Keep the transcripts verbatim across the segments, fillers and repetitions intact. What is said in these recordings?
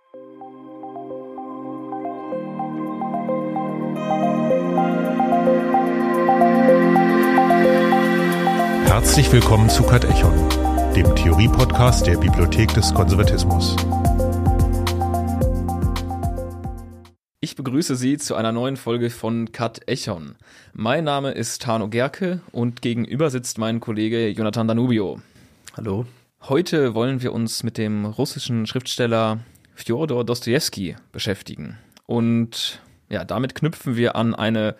Herzlich willkommen zu Katechon, dem Theorie-Podcast der Bibliothek des Konservatismus. Ich begrüße Sie zu einer neuen Folge von Katechon. Mein Name ist Tano Gerke und gegenüber sitzt mein Kollege Jonathan Danubio. Hallo. Heute wollen wir uns mit dem russischen Schriftsteller Fjodor Dostojewski beschäftigen. Und ja, damit knüpfen wir an eine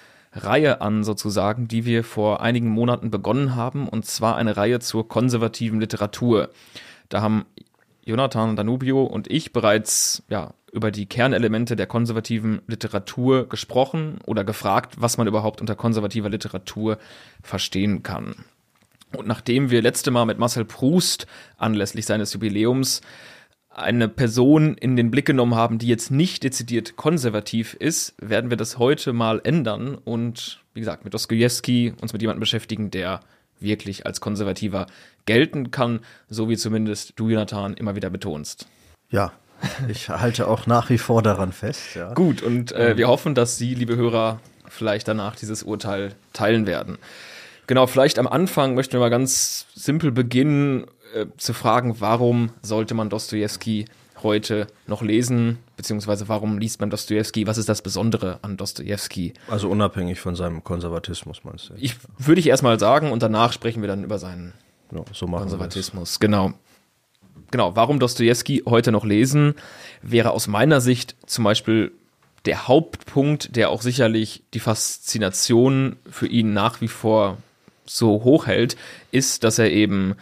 Reihe an sozusagen, die wir vor einigen Monaten begonnen haben, und zwar eine Reihe zur konservativen Literatur. Da haben Jonathan Danubio und ich bereits ja, über die Kernelemente der konservativen Literatur gesprochen oder gefragt, was man überhaupt unter konservativer Literatur verstehen kann. Und nachdem wir letzte Mal mit Marcel Proust anlässlich seines Jubiläums eine Person in den Blick genommen haben, die jetzt nicht dezidiert konservativ ist, werden wir das heute mal ändern und, wie gesagt, mit Dostojewski uns mit jemandem beschäftigen, der wirklich als konservativer gelten kann, so wie zumindest du, Jonathan, immer wieder betonst. Ja, ich halte auch nach wie vor daran fest. Ja. Gut, und äh, wir hoffen, dass Sie, liebe Hörer, vielleicht danach dieses Urteil teilen werden. Genau, vielleicht am Anfang möchten wir mal ganz simpel beginnen, äh, zu fragen, warum sollte man Dostojewski heute noch lesen, beziehungsweise warum liest man Dostojewski, was ist das Besondere an Dostojewski? Also unabhängig von seinem Konservatismus, meinst du? Ich würde ich erstmal sagen und danach sprechen wir dann über seinen ja, so machen Konservatismus. Genau. Genau, warum Dostojewski heute noch lesen, wäre aus meiner Sicht zum Beispiel der Hauptpunkt, der auch sicherlich die Faszination für ihn nach wie vor so hoch hält, ist, dass er eben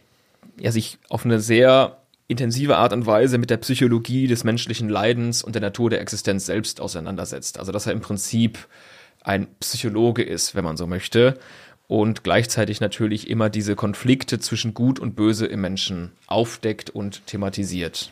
ja, sich auf eine sehr intensive Art und Weise mit der Psychologie des menschlichen Leidens und der Natur der Existenz selbst auseinandersetzt. Also dass er im Prinzip ein Psychologe ist, wenn man so möchte, und gleichzeitig natürlich immer diese Konflikte zwischen Gut und Böse im Menschen aufdeckt und thematisiert.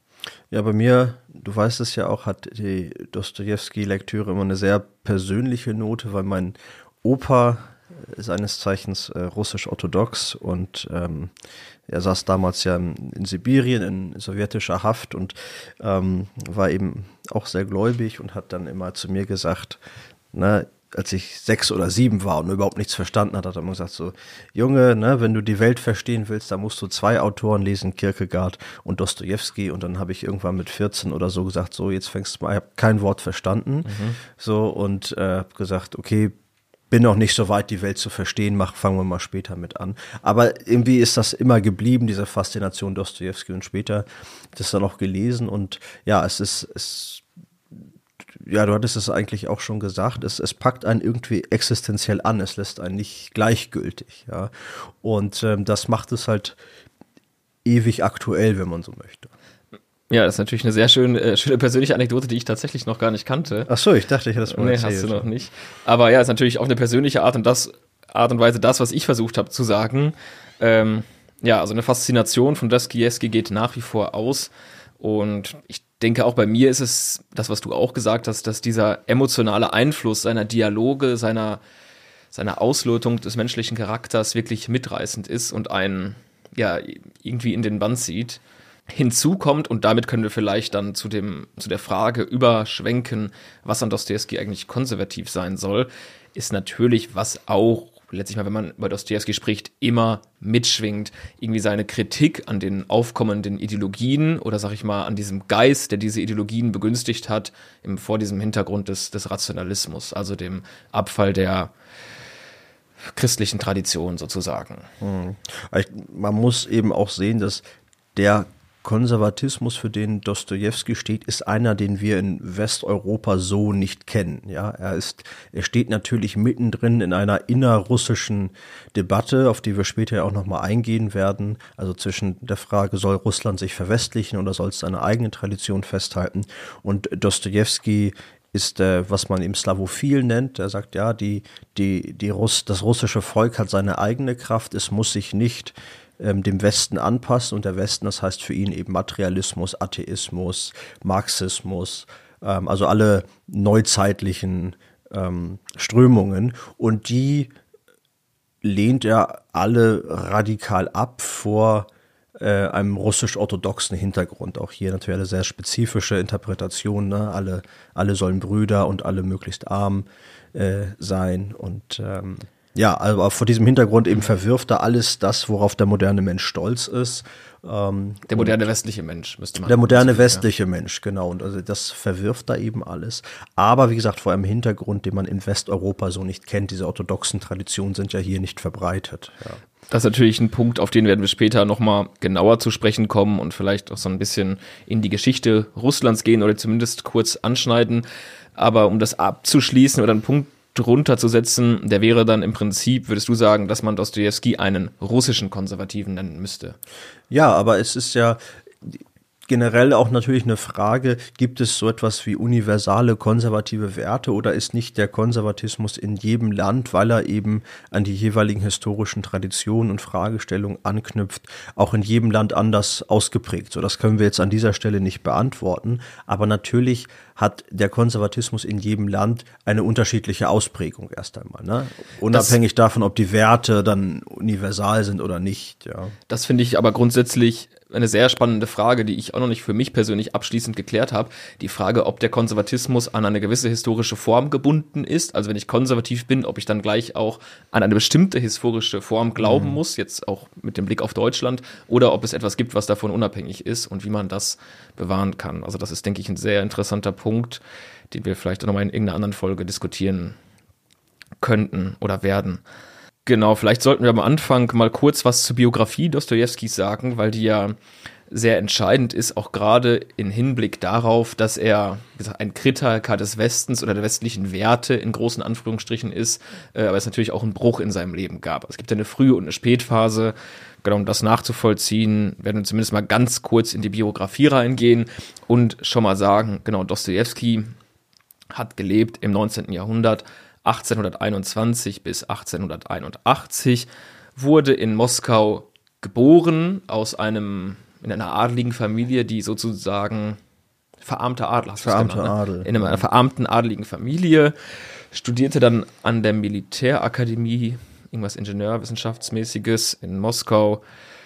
Ja, bei mir, du weißt es ja auch, hat die Dostojewski-Lektüre immer eine sehr persönliche Note, weil mein Opa seines Zeichens äh, russisch-orthodox und ähm, er saß damals ja in, in Sibirien in sowjetischer Haft und ähm, war eben auch sehr gläubig und hat dann immer zu mir gesagt, na, als ich sechs oder sieben war und überhaupt nichts verstanden hat, hat er immer gesagt so, Junge, ne, wenn du die Welt verstehen willst, dann musst du zwei Autoren lesen, Kierkegaard und Dostojewski. Und dann habe ich irgendwann mit vierzehn oder so gesagt, so, jetzt fängst du mal, ich habe kein Wort verstanden. Mhm. So, und äh, habe gesagt, okay, bin noch nicht so weit, die Welt zu verstehen, mach, fangen wir mal später mit an. Aber irgendwie ist das immer geblieben, diese Faszination Dostojewski, und später das dann auch gelesen. Und ja, es ist, es, ja, du hattest es eigentlich auch schon gesagt, es, es packt einen irgendwie existenziell an, es lässt einen nicht gleichgültig, ja. Und ähm, das macht es halt ewig aktuell, wenn man so möchte. Ja, das ist natürlich eine sehr schöne, äh, schöne persönliche Anekdote, die ich tatsächlich noch gar nicht kannte. Ach so, ich dachte, ich hätte das mal nee, erzählt. Nee, hast du noch nicht. Aber ja, ist natürlich auch eine persönliche Art und das Art und Weise das, was ich versucht habe zu sagen. Ähm, ja, also eine Faszination von Dostojewski geht nach wie vor aus. Und ich denke, auch bei mir ist es das, was du auch gesagt hast, dass dieser emotionale Einfluss seiner Dialoge, seiner, seiner Auslotung des menschlichen Charakters wirklich mitreißend ist und einen ja irgendwie in den Bann zieht. Hinzu kommt, und damit können wir vielleicht dann zu dem zu der Frage überschwenken, was an Dostojewski eigentlich konservativ sein soll, ist natürlich, was auch letztlich mal, wenn man über Dostojewski spricht, immer mitschwingt, irgendwie seine Kritik an den aufkommenden Ideologien oder, sag ich mal, an diesem Geist, der diese Ideologien begünstigt hat, im, vor diesem Hintergrund des, des Rationalismus, also dem Abfall der christlichen Tradition sozusagen. Hm. Man muss eben auch sehen, dass der Konservatismus, für den Dostojewski steht, ist einer, den wir in Westeuropa so nicht kennen. Ja, er ist, er steht natürlich mittendrin in einer innerrussischen Debatte, auf die wir später ja auch nochmal eingehen werden. Also zwischen der Frage, soll Russland sich verwestlichen oder soll es seine eigene Tradition festhalten? Und Dostojewski ist, äh, was man eben slavophil nennt. Er sagt, ja, die, die, die Russ, das russische Volk hat seine eigene Kraft. Es muss sich nicht dem Westen anpassen, und der Westen, das heißt für ihn eben Materialismus, Atheismus, Marxismus, ähm, also alle neuzeitlichen ähm, Strömungen, und die lehnt er alle radikal ab vor äh, einem russisch-orthodoxen Hintergrund. Auch hier natürlich eine sehr spezifische Interpretation, ne? Alle, alle sollen Brüder und alle möglichst arm äh, sein. Und ähm, ja, also vor diesem Hintergrund eben verwirft er alles das, worauf der moderne Mensch stolz ist. Ähm, der moderne westliche Mensch, müsste man Der moderne sagen, westliche ja. Mensch, genau. Und also das verwirft da eben alles. Aber wie gesagt, vor einem Hintergrund, den man in Westeuropa so nicht kennt. Diese orthodoxen Traditionen sind ja hier nicht verbreitet. Ja. Das ist natürlich ein Punkt, auf den werden wir später nochmal genauer zu sprechen kommen und vielleicht auch so ein bisschen in die Geschichte Russlands gehen oder zumindest kurz anschneiden. Aber um das abzuschließen oder einen Punkt drunter zu setzen, der wäre dann im Prinzip, würdest du sagen, dass man Dostojewski einen russischen Konservativen nennen müsste? Ja, aber es ist ja generell auch natürlich eine Frage, gibt es so etwas wie universale konservative Werte oder ist nicht der Konservatismus in jedem Land, weil er eben an die jeweiligen historischen Traditionen und Fragestellungen anknüpft, auch in jedem Land anders ausgeprägt? So, das können wir jetzt an dieser Stelle nicht beantworten, aber natürlich hat der Konservatismus in jedem Land eine unterschiedliche Ausprägung erst einmal, ne? Unabhängig das, davon, ob die Werte dann universal sind oder nicht. Ja. Das finde ich aber grundsätzlich eine sehr spannende Frage, die ich auch noch nicht für mich persönlich abschließend geklärt habe. Die Frage, ob der Konservatismus an eine gewisse historische Form gebunden ist. Also wenn ich konservativ bin, ob ich dann gleich auch an eine bestimmte historische Form glauben mhm. muss, jetzt auch mit dem Blick auf Deutschland, oder ob es etwas gibt, was davon unabhängig ist und wie man das bewahren kann. Also das ist, denke ich, ein sehr interessanter Punkt, den wir vielleicht auch nochmal in irgendeiner anderen Folge diskutieren könnten oder werden. Genau, vielleicht sollten wir am Anfang mal kurz was zur Biografie Dostojewskis sagen, weil die ja sehr entscheidend ist, auch gerade im Hinblick darauf, dass er, wie gesagt, ein Kritiker des Westens oder der westlichen Werte in großen Anführungsstrichen ist, äh, aber es natürlich auch einen Bruch in seinem Leben gab. Es gibt ja eine Früh- und eine Spätphase. Genau, um das nachzuvollziehen, werden wir zumindest mal ganz kurz in die Biografie reingehen und schon mal sagen, genau, Dostojewski hat gelebt im neunzehnten Jahrhundert, achtzehnhunderteinundzwanzig bis achtzehnhunderteinundachtzig, wurde in Moskau geboren aus einem, in einer adligen Familie, die sozusagen verarmter Adel, hast du verarmter genannt, ne? Adel. In einer verarmten adligen Familie, studierte dann an der Militärakademie, irgendwas Ingenieurwissenschaftsmäßiges in Moskau.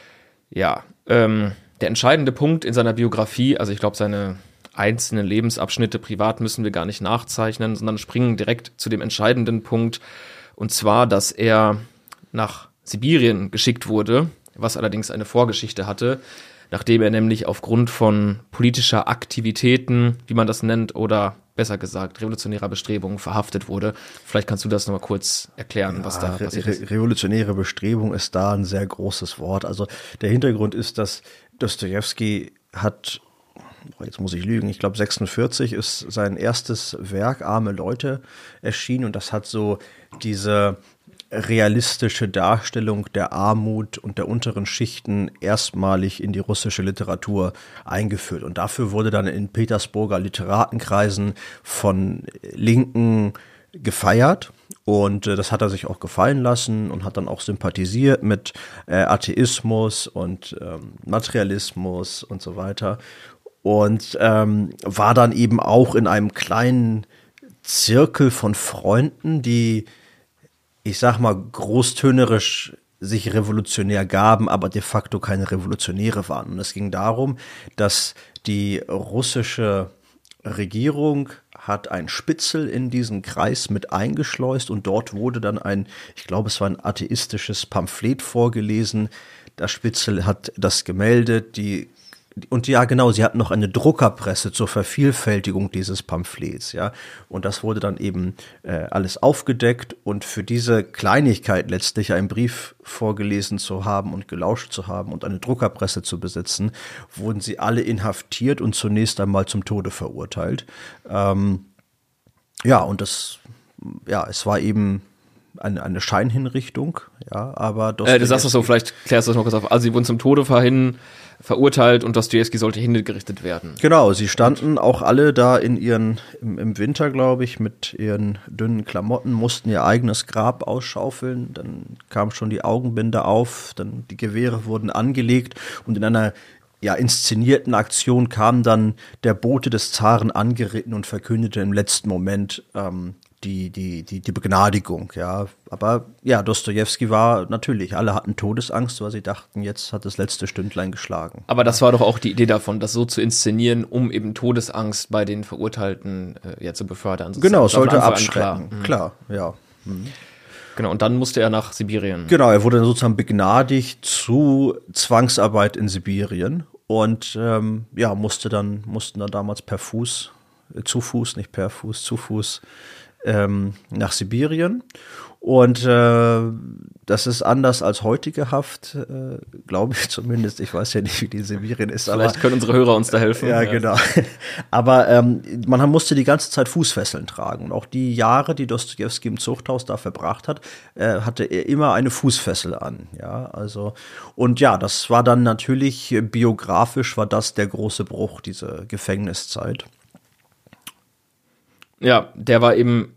Ja, ähm, der entscheidende Punkt in seiner Biografie, also ich glaube, seine einzelnen Lebensabschnitte privat müssen wir gar nicht nachzeichnen, sondern springen direkt zu dem entscheidenden Punkt, und zwar, dass er nach Sibirien geschickt wurde, was allerdings eine Vorgeschichte hatte, nachdem er nämlich aufgrund von politischer Aktivitäten, wie man das nennt, oder besser gesagt revolutionärer Bestrebungen verhaftet wurde. Vielleicht kannst du das nochmal kurz erklären, ja, was da passiert ist. Re- revolutionäre Bestrebung ist da ein sehr großes Wort. Also der Hintergrund ist, dass Dostojewski hat, jetzt muss ich lügen, ich glaube sechsundvierzig ist sein erstes Werk Arme Leute erschienen, und das hat so diese realistische Darstellung der Armut und der unteren Schichten erstmalig in die russische Literatur eingeführt. Und dafür wurde dann in Petersburger Literatenkreisen von Linken gefeiert. Und äh, das hat er sich auch gefallen lassen und hat dann auch sympathisiert mit äh, Atheismus und ähm, Materialismus und so weiter. Und ähm, war dann eben auch in einem kleinen Zirkel von Freunden, die, ich sag mal, großtönerisch sich revolutionär gaben, aber de facto keine Revolutionäre waren. Und es ging darum, dass die russische Regierung hat ein Spitzel in diesen Kreis mit eingeschleust, und dort wurde dann ein, ich glaube, es war ein atheistisches Pamphlet vorgelesen. Das Spitzel hat das gemeldet, die Und ja, genau, sie hatten noch eine Druckerpresse zur Vervielfältigung dieses Pamphlets, ja. Und das wurde dann eben äh, alles aufgedeckt, und für diese Kleinigkeit letztlich einen Brief vorgelesen zu haben und gelauscht zu haben und eine Druckerpresse zu besitzen, wurden sie alle inhaftiert und zunächst einmal zum Tode verurteilt. Ähm, ja, und das, ja, es war eben eine, eine Scheinhinrichtung, ja, aber äh, du sagst das so, vielleicht klärst du das noch kurz auf. Also sie wurden zum Tode verhin verurteilt und Dostojewski sollte hingerichtet werden. Genau, sie standen auch alle da in ihren, im, im Winter, glaube ich, mit ihren dünnen Klamotten, mussten ihr eigenes Grab ausschaufeln, dann kam schon die Augenbinde auf, dann die Gewehre wurden angelegt, und in einer ja, inszenierten Aktion kam dann der Bote des Zaren angeritten und verkündete im letzten Moment, ähm, die, die, die, die Begnadigung, ja. Aber ja, Dostojewski war natürlich, alle hatten Todesangst, weil sie dachten, jetzt hat das letzte Stündlein geschlagen. Aber das war doch auch die Idee davon, das so zu inszenieren, um eben Todesangst bei den Verurteilten äh, ja, zu befördern. Also genau, es sollte abschrecken, klar, klar ja. Mhm. Genau, und dann musste er nach Sibirien. Genau, er wurde dann sozusagen begnadigt zu Zwangsarbeit in Sibirien und ähm, ja, musste dann, mussten dann damals per Fuß, äh, zu Fuß, nicht per Fuß, zu Fuß ähm, nach Sibirien. Und äh, das ist anders als heutige Haft, äh, glaube ich zumindest. Ich weiß ja nicht, wie die in Sibirien ist. Vielleicht aber, können unsere Hörer uns da helfen. Ja, ja. Genau. Aber ähm, man musste die ganze Zeit Fußfesseln tragen. Und auch die Jahre, die Dostojewski im Zuchthaus da verbracht hat, äh, hatte er immer eine Fußfessel an. Ja, also und ja, das war dann natürlich biografisch war das der große Bruch, diese Gefängniszeit. Ja, der war eben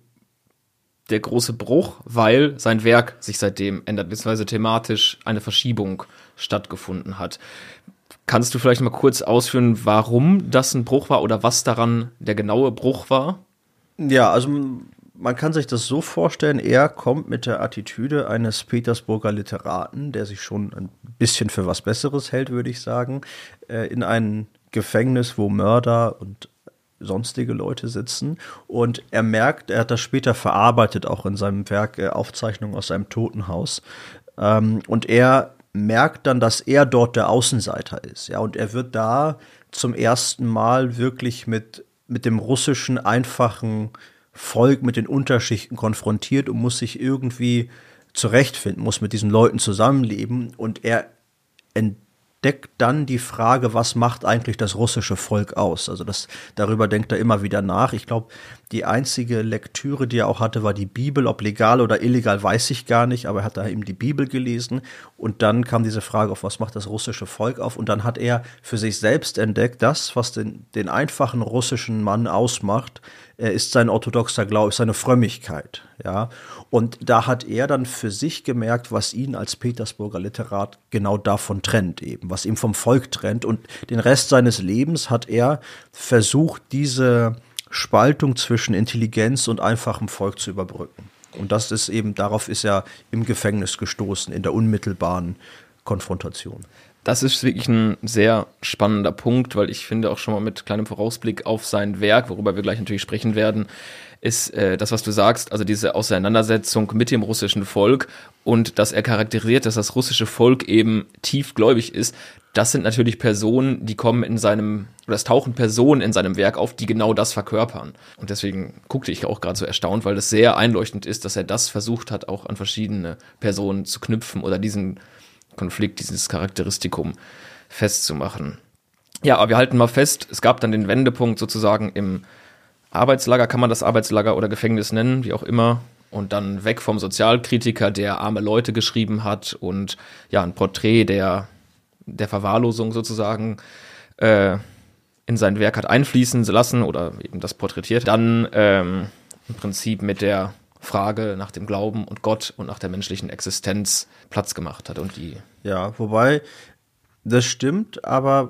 der große Bruch, weil sein Werk sich seitdem ändert, beziehungsweise thematisch eine Verschiebung stattgefunden hat. Kannst du vielleicht mal kurz ausführen, warum das ein Bruch war oder was daran der genaue Bruch war? Ja, also man kann sich das so vorstellen, er kommt mit der Attitüde eines Petersburger Literaten, der sich schon ein bisschen für was Besseres hält, würde ich sagen, in ein Gefängnis, wo Mörder und sonstige Leute sitzen und er merkt, er hat das später verarbeitet, auch in seinem Werk äh, Aufzeichnungen aus seinem Totenhaus ähm, und er merkt dann, dass er dort der Außenseiter ist, ja, und er wird da zum ersten Mal wirklich mit, mit dem russischen einfachen Volk, mit den Unterschichten konfrontiert und muss sich irgendwie zurechtfinden, muss mit diesen Leuten zusammenleben und er entdeckt deckt dann die Frage, was macht eigentlich das russische Volk aus? Also das, darüber denkt er immer wieder nach. Ich glaube, die einzige Lektüre, die er auch hatte, war die Bibel. Ob legal oder illegal, weiß ich gar nicht, aber er hat da eben die Bibel gelesen. Und dann kam diese Frage auf, was macht das russische Volk auf? Und dann hat er für sich selbst entdeckt, das, was den, den einfachen russischen Mann ausmacht, ist sein orthodoxer Glaube, ist seine Frömmigkeit, ja. Und da hat er dann für sich gemerkt, was ihn als Petersburger Literat genau davon trennt eben, was ihn vom Volk trennt. Und den Rest seines Lebens hat er versucht, diese Spaltung zwischen Intelligenz und einfachem Volk zu überbrücken. Und das ist eben, darauf ist er im Gefängnis gestoßen, in der unmittelbaren Konfrontation. Das ist wirklich ein sehr spannender Punkt, weil ich finde auch schon mal mit kleinem Vorausblick auf sein Werk, worüber wir gleich natürlich sprechen werden, ist äh, das, was du sagst, also diese Auseinandersetzung mit dem russischen Volk und dass er charakterisiert, dass das russische Volk eben tiefgläubig ist. Das sind natürlich Personen, die kommen in seinem, oder es tauchen Personen in seinem Werk auf, die genau das verkörpern. Und deswegen guckte ich auch gerade so erstaunt, weil es sehr einleuchtend ist, dass er das versucht hat, auch an verschiedene Personen zu knüpfen oder diesen Konflikt, dieses Charakteristikum festzumachen. Ja, aber wir halten mal fest, es gab dann den Wendepunkt sozusagen im Arbeitslager, kann man das Arbeitslager oder Gefängnis nennen, wie auch immer, und dann weg vom Sozialkritiker, der arme Leute geschrieben hat und ja, ein Porträt der, der Verwahrlosung sozusagen äh, in sein Werk hat einfließen lassen oder eben das porträtiert, dann ähm, im Prinzip mit der Frage nach dem Glauben und Gott und nach der menschlichen Existenz Platz gemacht hat und die. Ja, wobei, das stimmt, aber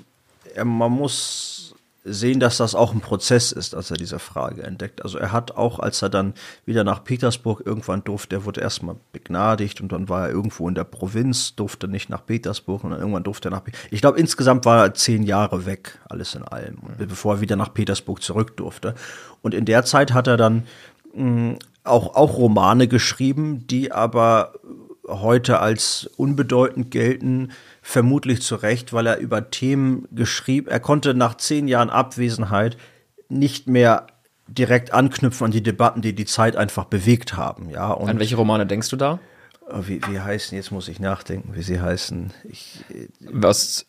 man muss sehen, dass das auch ein Prozess ist, als er diese Frage entdeckt. Also er hat auch, als er dann wieder nach Petersburg irgendwann durfte, er wurde erstmal begnadigt und dann war er irgendwo in der Provinz, durfte nicht nach Petersburg und dann irgendwann durfte er nach Petersburg. Ich glaube, insgesamt war er zehn Jahre weg, alles in allem, mhm. bevor er wieder nach Petersburg zurück durfte. Und in der Zeit hat er dann mh, Auch, auch Romane geschrieben, die aber heute als unbedeutend gelten, vermutlich zu Recht, weil er über Themen geschrieben, er konnte nach zehn Jahren Abwesenheit nicht mehr direkt anknüpfen an die Debatten, die die Zeit einfach bewegt haben. Ja, und an welche Romane denkst du da? Wie, wie heißen, jetzt muss ich nachdenken, wie sie heißen. Ich, Was?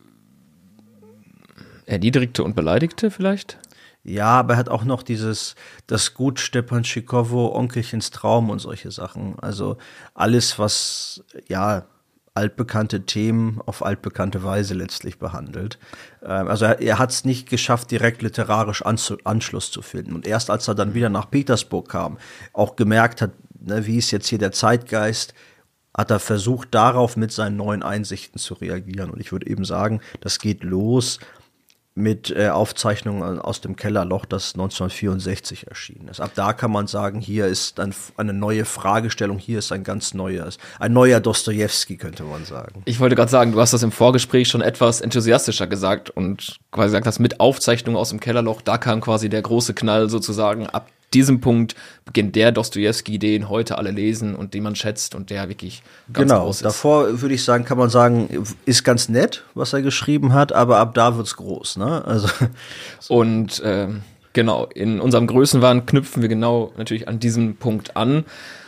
Erniedrigte und Beleidigte vielleicht? Ja, aber er hat auch noch dieses, das Gut Stepanschikowo, Onkelchens Traum und solche Sachen. Also alles, was, ja, altbekannte Themen auf altbekannte Weise letztlich behandelt. Also er, er hat es nicht geschafft, direkt literarisch Anzu- Anschluss zu finden. Und erst als er dann wieder nach Petersburg kam, auch gemerkt hat, ne, wie ist jetzt hier der Zeitgeist, hat er versucht, darauf mit seinen neuen Einsichten zu reagieren. Und ich würde eben sagen, das geht los mit äh, Aufzeichnungen aus dem Kellerloch, das neunzehnhundertvierundsechzig erschienen ist. Ab da kann man sagen, hier ist dann eine neue Fragestellung, hier ist ein ganz neues, ein neuer Dostojewski, könnte man sagen. Ich wollte gerade sagen, du hast das im Vorgespräch schon etwas enthusiastischer gesagt und quasi gesagt hast, mit Aufzeichnungen aus dem Kellerloch, da kam quasi der große Knall sozusagen. Ab diesem Punkt beginnt der Dostojewski, den heute alle lesen und den man schätzt und der wirklich ganz genau, groß ist. Davor würde ich sagen, kann man sagen, ist ganz nett, was er geschrieben hat, aber ab da wird's groß, ne? Also und äh, genau, in unserem Größenwahn knüpfen wir genau natürlich an diesem Punkt an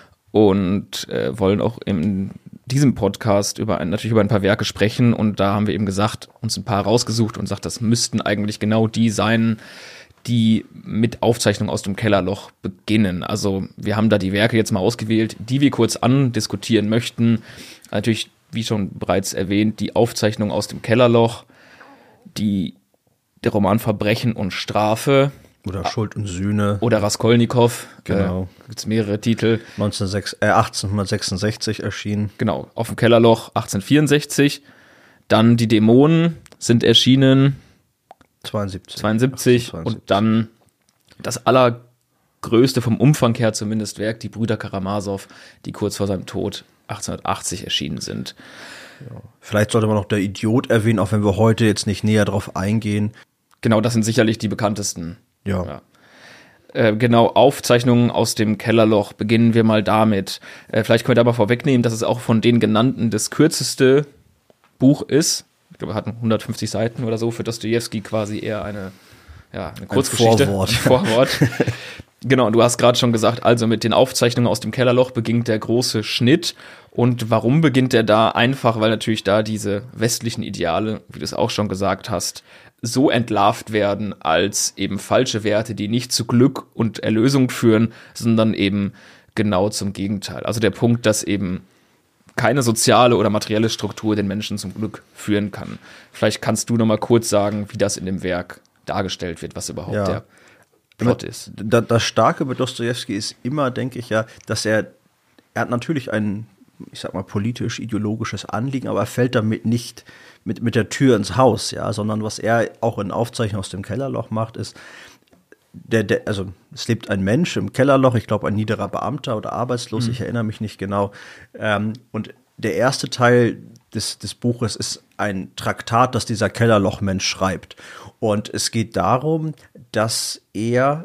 und äh, wollen auch in diesem Podcast über ein, natürlich über ein paar Werke sprechen und da haben wir eben gesagt, uns ein paar rausgesucht und sagt, das müssten eigentlich genau die sein, die mit Aufzeichnung aus dem Kellerloch beginnen. Also wir haben da die Werke jetzt mal ausgewählt, die wir kurz andiskutieren möchten. Natürlich, wie schon bereits erwähnt, die Aufzeichnung aus dem Kellerloch, die, der Roman Verbrechen und Strafe. Oder Schuld und Sühne. Oder Raskolnikow. Genau. Äh, gibt's mehrere Titel. achtzehnhundertsechsundsechzig erschienen. Genau, auf dem Kellerloch achtzehnhundertvierundsechzig. Dann die Dämonen sind erschienen zweiundsiebzig. zweiundsiebzig und dann das allergrößte vom Umfang her zumindest Werk, die Brüder Karamasow, die kurz vor seinem Tod achtzehnhundertachtzig erschienen sind. Ja. Vielleicht sollte man noch Der Idiot erwähnen, auch wenn wir heute jetzt nicht näher drauf eingehen. Genau, das sind sicherlich die bekanntesten. Ja. ja. Äh, genau, Aufzeichnungen aus dem Kellerloch, beginnen wir mal damit. Äh, vielleicht können wir aber vorwegnehmen, dass es auch von den genannten das kürzeste Buch ist. Ich glaube, wir hatten hundertfünfzig Seiten oder so, für Dostojewski quasi eher eine, ja, eine Kurzgeschichte. Ein Vorwort. Ein Vorwort. Genau, und du hast gerade schon gesagt, also mit den Aufzeichnungen aus dem Kellerloch beginnt der große Schnitt. Und warum beginnt der da? Einfach, weil natürlich da diese westlichen Ideale, wie du es auch schon gesagt hast, so entlarvt werden als eben falsche Werte, die nicht zu Glück und Erlösung führen, sondern eben genau zum Gegenteil. Also der Punkt, dass eben keine soziale oder materielle Struktur den Menschen zum Glück führen kann. Vielleicht kannst du noch mal kurz sagen, wie das in dem Werk dargestellt wird, was überhaupt ja. der Plot ist. Das Starke bei Dostojewski ist immer, denke ich ja, dass er, er hat natürlich ein, ich sag mal, politisch-ideologisches Anliegen, aber er fällt damit nicht mit, mit der Tür ins Haus, ja, sondern was er auch in Aufzeichnungen aus dem Kellerloch macht, ist, Der, der, also es lebt ein Mensch im Kellerloch, ich glaube ein niederer Beamter oder arbeitslos, mhm. ich erinnere mich nicht genau. Ähm, und der erste Teil des, des Buches ist ein Traktat, das dieser Kellerlochmensch schreibt. Und es geht darum, dass er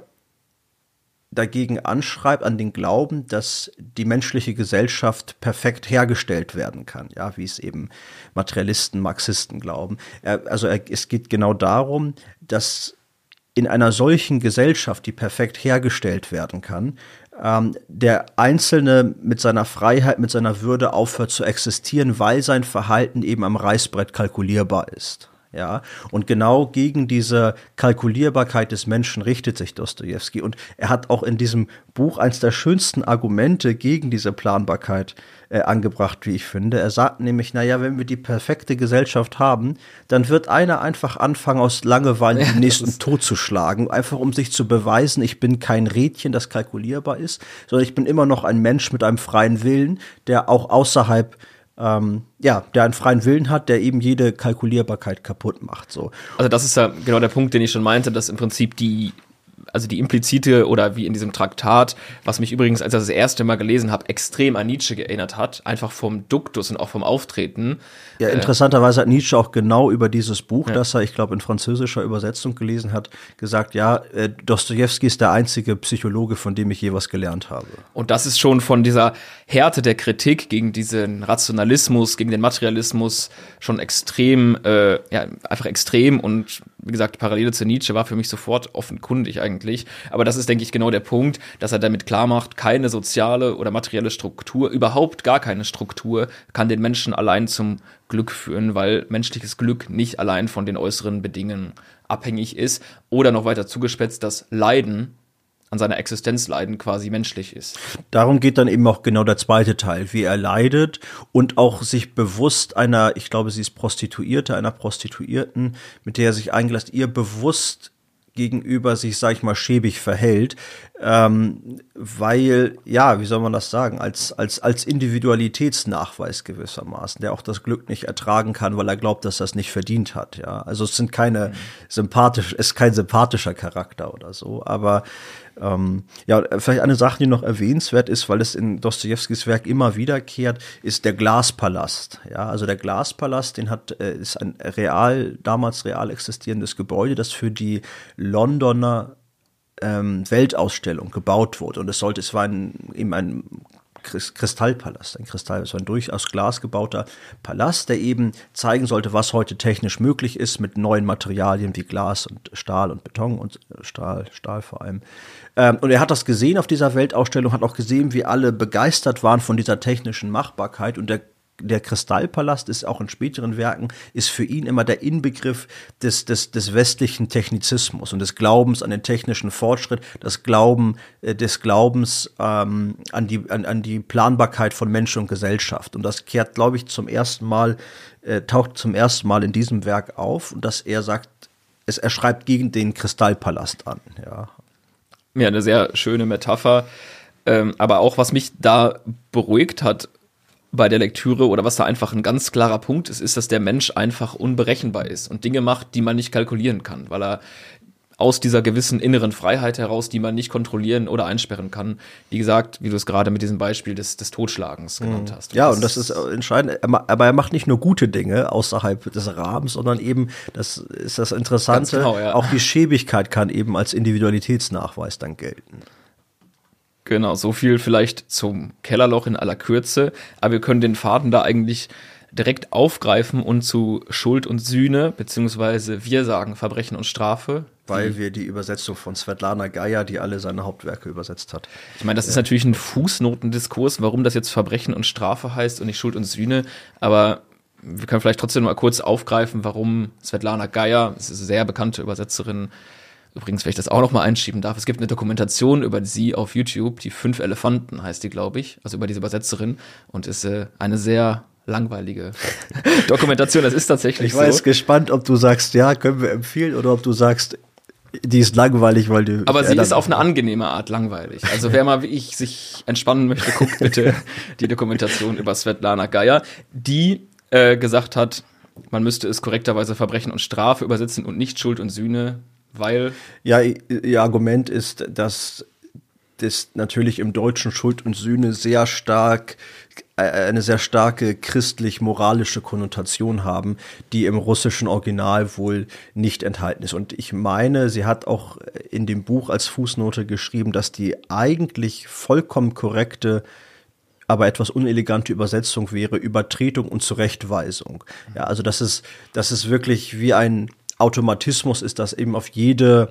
dagegen anschreibt, an den Glauben, dass die menschliche Gesellschaft perfekt hergestellt werden kann, ja, wie es eben Materialisten, Marxisten glauben. Er, also er, es geht genau darum, dass in einer solchen Gesellschaft, die perfekt hergestellt werden kann, ähm, der Einzelne mit seiner Freiheit, mit seiner Würde aufhört zu existieren, weil sein Verhalten eben am Reißbrett kalkulierbar ist. Ja, und genau gegen diese Kalkulierbarkeit des Menschen richtet sich Dostojewski. Und er hat auch in diesem Buch eines der schönsten Argumente gegen diese Planbarkeit äh, angebracht, wie ich finde. Er sagt nämlich, naja, wenn wir die perfekte Gesellschaft haben, dann wird einer einfach anfangen, aus Langeweile den nächsten tot zu schlagen, einfach um sich zu beweisen, ich bin kein Rädchen, das kalkulierbar ist, sondern ich bin immer noch ein Mensch mit einem freien Willen, der auch außerhalb Ähm, ja, der einen freien Willen hat, der eben jede Kalkulierbarkeit kaputt macht. So. Also das ist ja genau der Punkt, den ich schon meinte, dass im Prinzip die, also die implizite oder wie in diesem Traktat, was mich übrigens, als ich das, das erste Mal gelesen habe, extrem an Nietzsche erinnert hat, einfach vom Duktus und auch vom Auftreten. Ja, interessanterweise hat Nietzsche auch genau über dieses Buch, ja. das er, ich glaube, in französischer Übersetzung gelesen hat, gesagt, ja, äh, Dostojewski ist der einzige Psychologe, von dem ich je was gelernt habe. Und das ist schon von dieser Härte der Kritik gegen diesen Rationalismus, gegen den Materialismus schon extrem, äh, ja, einfach extrem und wie gesagt, Parallele zu Nietzsche war für mich sofort offenkundig eigentlich. Aber das ist, denke ich, genau der Punkt, dass er damit klar macht, keine soziale oder materielle Struktur, überhaupt gar keine Struktur, kann den Menschen allein zum Glück führen, weil menschliches Glück nicht allein von den äußeren Bedingungen abhängig ist. Oder noch weiter zugespitzt, dass Leiden, an seiner Existenz leiden, quasi menschlich ist. Darum geht dann eben auch genau der zweite Teil, wie er leidet und auch sich bewusst einer, ich glaube, sie ist Prostituierte, einer Prostituierten, mit der er sich eingelassen, ihr bewusst gegenüber sich, sag ich mal, schäbig verhält. Ähm, weil, ja, wie soll man das sagen, als, als, als Individualitätsnachweis gewissermaßen, der auch das Glück nicht ertragen kann, weil er glaubt, dass er es nicht verdient hat, ja. Also es sind keine sympathisch, es ist kein sympathischer Charakter oder so, aber ähm, ja, vielleicht eine Sache, die noch erwähnenswert ist, weil es in Dostojewskis Werk immer wiederkehrt, ist der Glaspalast, ja. Also der Glaspalast, den hat, äh, ist ein real, damals real existierendes Gebäude, das für die Londoner Ähm, Weltausstellung gebaut wurde. Und es sollte, es war ein, eben ein Kristallpalast, ein Kristall, es war ein durch aus Glas gebauter Palast, der eben zeigen sollte, was heute technisch möglich ist mit neuen Materialien wie Glas und Stahl und Beton und Stahl, Stahl vor allem. Ähm, und er hat das gesehen auf dieser Weltausstellung, hat auch gesehen, wie alle begeistert waren von dieser technischen Machbarkeit, und der Der Kristallpalast ist auch in späteren Werken, ist für ihn immer der Inbegriff des, des, des westlichen Technizismus und des Glaubens an den technischen Fortschritt, das Glauben, äh, des Glaubens ähm, an, die, an, an die Planbarkeit von Mensch und Gesellschaft. Und das kehrt, glaube ich, zum ersten Mal, äh, taucht zum ersten Mal in diesem Werk auf, und dass er sagt, es, er schreibt gegen den Kristallpalast an. Ja, ja, eine sehr schöne Metapher. Ähm, aber auch, was mich da beruhigt hat bei der Lektüre, oder was da einfach ein ganz klarer Punkt ist, ist, dass der Mensch einfach unberechenbar ist und Dinge macht, die man nicht kalkulieren kann, weil er aus dieser gewissen inneren Freiheit heraus, die man nicht kontrollieren oder einsperren kann, wie gesagt, wie du es gerade mit diesem Beispiel des, des Totschlagens genannt hast. Und ja, das und das ist entscheidend, aber er macht nicht nur gute Dinge außerhalb des Rahmens, sondern eben, das ist das Interessante, genau, ja. Auch die Schäbigkeit kann eben als Individualitätsnachweis dann gelten. Genau, so viel vielleicht zum Kellerloch in aller Kürze, aber wir können den Faden da eigentlich direkt aufgreifen und zu Schuld und Sühne, beziehungsweise wir sagen Verbrechen und Strafe. Weil wir die Übersetzung von Svetlana Gaja, die alle seine Hauptwerke übersetzt hat. Ich meine, das ist natürlich ein Fußnotendiskurs, warum das jetzt Verbrechen und Strafe heißt und nicht Schuld und Sühne, aber wir können vielleicht trotzdem mal kurz aufgreifen, warum Svetlana Gaja, das ist eine sehr bekannte Übersetzerin, übrigens, wenn ich das auch noch mal einschieben darf, es gibt eine Dokumentation über sie auf YouTube, die Fünf Elefanten heißt die, glaube ich, also über diese Übersetzerin, und ist äh, eine sehr langweilige Dokumentation, das ist tatsächlich so. Ich war jetzt gespannt, ob du sagst, ja, können wir empfehlen, oder ob du sagst, die ist langweilig, weil du... Aber sie ist auf eine angenehme Art langweilig. Also wer mal wie ich sich entspannen möchte, guckt bitte die Dokumentation über Svetlana Gaja, die äh, gesagt hat, man müsste es korrekterweise Verbrechen und Strafe übersetzen und nicht Schuld und Sühne, weil... Ja, ihr Argument ist, dass das natürlich im Deutschen Schuld und Sühne sehr stark, eine sehr starke christlich-moralische Konnotation haben, die im russischen Original wohl nicht enthalten ist. Und ich meine, sie hat auch in dem Buch als Fußnote geschrieben, dass die eigentlich vollkommen korrekte, aber etwas unelegante Übersetzung wäre Übertretung und Zurechtweisung. Ja, also das ist, das ist wirklich wie ein Automatismus ist, dass eben auf jede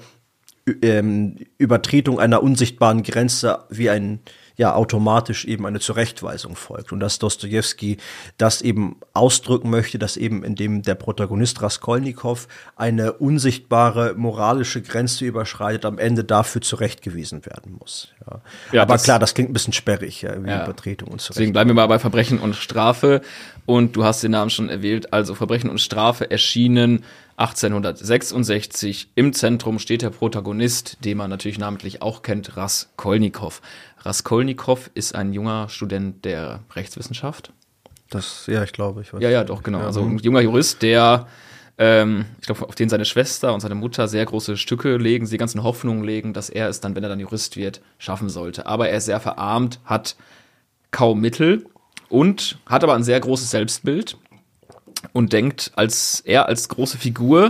ähm, Übertretung einer unsichtbaren Grenze wie ein, ja, automatisch eben eine Zurechtweisung folgt. Und dass Dostojewski das eben ausdrücken möchte, dass eben indem der Protagonist Raskolnikow eine unsichtbare moralische Grenze überschreitet, am Ende dafür zurechtgewiesen werden muss. Ja. Ja, aber das, klar, das klingt ein bisschen sperrig, ja, wie ja. Übertretung und Zurechtweisung. Deswegen bleiben wir mal bei Verbrechen und Strafe. Und du hast den Namen schon erwähnt, also Verbrechen und Strafe erschienen achtzehnhundertsechsundsechzig. Im Zentrum steht der Protagonist, den man natürlich namentlich auch kennt, Raskolnikow. Raskolnikow ist ein junger Student der Rechtswissenschaft. Das, ja, ich glaube, ich weiß. Ja, ja, doch, genau. Also ein junger Jurist, der, ähm, ich glaube, auf den seine Schwester und seine Mutter sehr große Stücke legen, sie ganzen Hoffnungen legen, dass er es dann, wenn er dann Jurist wird, schaffen sollte. Aber er ist sehr verarmt, hat kaum Mittel und hat aber ein sehr großes Selbstbild und denkt, als er als große Figur,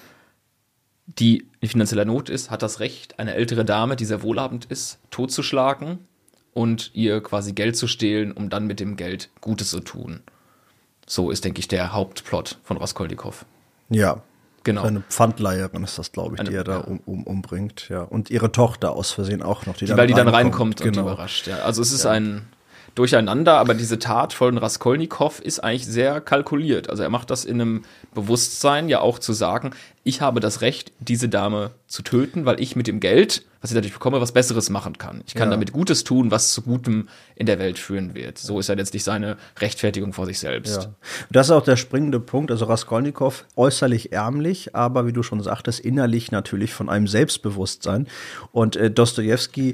die in finanzieller Not ist, hat das Recht, eine ältere Dame, die sehr wohlhabend ist, totzuschlagen und ihr quasi Geld zu stehlen, um dann mit dem Geld Gutes zu tun. So ist, denke ich, der Hauptplot von Raskolnikow. Ja, genau. Eine Pfandleiherin ist das, glaube ich, Eine, die er da ja. um, um, umbringt. Ja. Und ihre Tochter aus Versehen auch noch. Die, die dann weil die dann reinkommt, reinkommt und genau. die überrascht. Ja. Also es ist Ja. ein durcheinander, aber diese Tat von Raskolnikow ist eigentlich sehr kalkuliert. Also er macht das in einem Bewusstsein, ja auch zu sagen, ich habe das Recht, diese Dame zu töten, weil ich mit dem Geld, was ich dadurch bekomme, was Besseres machen kann. Ich kann Ja. damit Gutes tun, was zu Gutem in der Welt führen wird. So ist ja letztlich seine Rechtfertigung vor sich selbst. Ja. Das ist auch der springende Punkt. Also Raskolnikow äußerlich ärmlich, aber wie du schon sagtest, innerlich natürlich von einem Selbstbewusstsein. Und äh, Dostojewski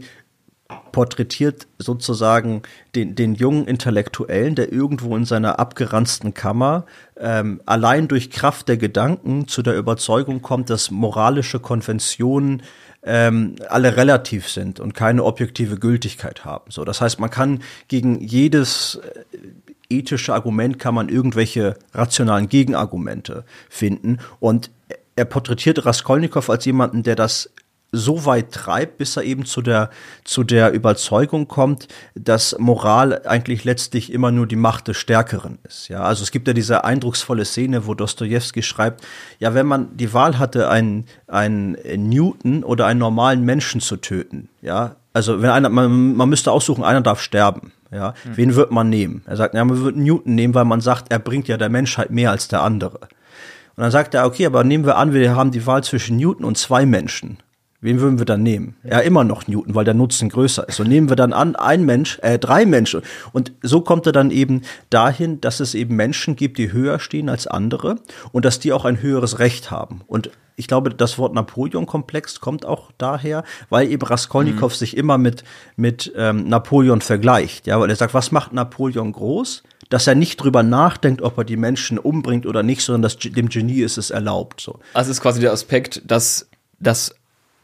porträtiert sozusagen den, den jungen Intellektuellen, der irgendwo in seiner abgeranzten Kammer ähm, allein durch Kraft der Gedanken zu der Überzeugung kommt, dass moralische Konventionen ähm, alle relativ sind und keine objektive Gültigkeit haben. So, das heißt, man kann gegen jedes äh, ethische Argument kann man irgendwelche rationalen Gegenargumente finden. Und er porträtiert Raskolnikow als jemanden, der das so weit treibt, bis er eben zu der, zu der Überzeugung kommt, dass Moral eigentlich letztlich immer nur die Macht des Stärkeren ist. Ja, also es gibt ja diese eindrucksvolle Szene, wo Dostojewski schreibt, ja, wenn man die Wahl hatte, einen, einen Newton oder einen normalen Menschen zu töten, ja, also wenn einer, man, man müsste aussuchen, einer darf sterben, ja, mhm. wen wird man nehmen? Er sagt, ja, man wird Newton nehmen, weil man sagt, er bringt ja der Menschheit mehr als der andere. Und dann sagt er, okay, aber nehmen wir an, wir haben die Wahl zwischen Newton und zwei Menschen. Wen würden wir dann nehmen? Ja, immer noch Newton, weil der Nutzen größer ist. So nehmen wir dann an, ein Mensch, äh, drei Menschen. Und so kommt er dann eben dahin, dass es eben Menschen gibt, die höher stehen als andere und dass die auch ein höheres Recht haben. Und ich glaube, das Wort Napoleon-Komplex kommt auch daher, weil eben Raskolnikow mhm. sich immer mit, mit ähm, Napoleon vergleicht. Ja, weil er sagt, was macht Napoleon groß? Dass er nicht drüber nachdenkt, ob er die Menschen umbringt oder nicht, sondern dass dem Genie ist es erlaubt. So. Also es ist quasi der Aspekt, dass das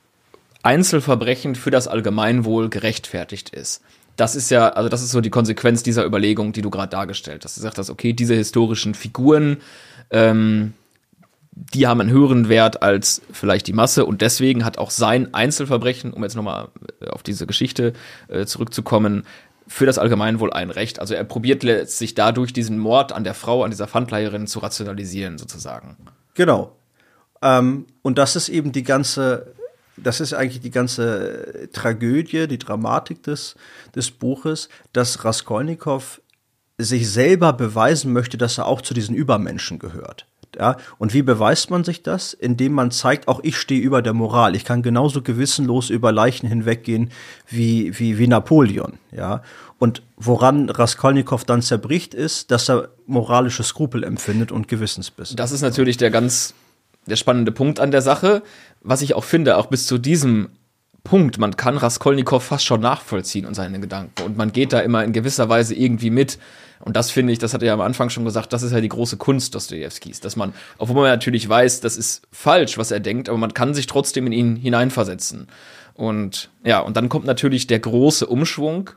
Einzelverbrechen für das Allgemeinwohl gerechtfertigt ist. Das ist ja, also das ist so die Konsequenz dieser Überlegung, die du gerade dargestellt hast. Du sagst, okay, diese historischen Figuren, ähm, die haben einen höheren Wert als vielleicht die Masse und deswegen hat auch sein Einzelverbrechen, um jetzt nochmal auf diese Geschichte äh, zurückzukommen, für das Allgemeinwohl ein Recht. Also er probiert letztlich dadurch diesen Mord an der Frau, an dieser Pfandleiherin zu rationalisieren sozusagen. Genau. Ähm, und das ist eben die ganze Das ist eigentlich die ganze Tragödie, die Dramatik des, des Buches, dass Raskolnikow sich selber beweisen möchte, dass er auch zu diesen Übermenschen gehört. Ja? Und wie beweist man sich das? Indem man zeigt, auch ich stehe über der Moral. Ich kann genauso gewissenlos über Leichen hinweggehen wie, wie, wie Napoleon. Ja? Und woran Raskolnikow dann zerbricht, ist, dass er moralische Skrupel empfindet und Gewissensbiss. Das ist natürlich der ganz der spannende Punkt an der Sache, was ich auch finde, auch bis zu diesem Punkt, man kann Raskolnikow fast schon nachvollziehen und seine Gedanken und man geht da immer in gewisser Weise irgendwie mit und das finde ich, das hat er ja am Anfang schon gesagt, das ist ja die große Kunst Dostojewskis, dass man, obwohl man natürlich weiß, das ist falsch, was er denkt, aber man kann sich trotzdem in ihn hineinversetzen und ja, und dann kommt natürlich der große Umschwung,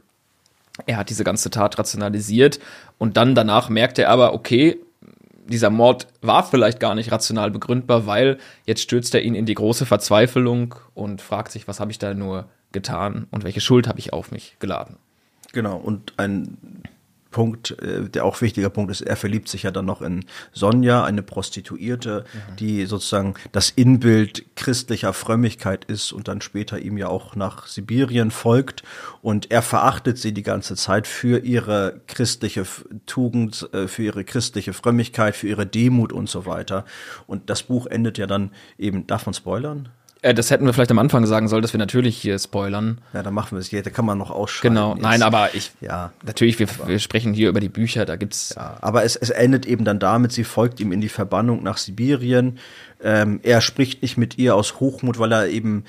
er hat diese ganze Tat rationalisiert und dann danach merkt er aber, okay, dieser Mord war vielleicht gar nicht rational begründbar, weil jetzt stürzt er ihn in die große Verzweiflung und fragt sich, was habe ich da nur getan und welche Schuld habe ich auf mich geladen. Genau, und ein Punkt, der auch wichtiger Punkt ist, er verliebt sich ja dann noch in Sonja, eine Prostituierte, mhm. die sozusagen das Inbild christlicher Frömmigkeit ist und dann später ihm ja auch nach Sibirien folgt und er verachtet sie die ganze Zeit für ihre christliche Tugend, für ihre christliche Frömmigkeit, für ihre Demut und so weiter. Und das Buch endet ja dann eben, darf man spoilern? Äh, das hätten wir vielleicht am Anfang sagen sollen, dass wir natürlich hier spoilern. Ja, dann machen wir es hier, da kann man noch ausschreiben. Genau, jetzt. Nein, aber ich, ja, natürlich, wir, wir sprechen hier über die Bücher, da gibt's. Ja, aber es, es endet eben dann damit, sie folgt ihm in die Verbannung nach Sibirien. Ähm, er spricht nicht mit ihr aus Hochmut, weil er eben,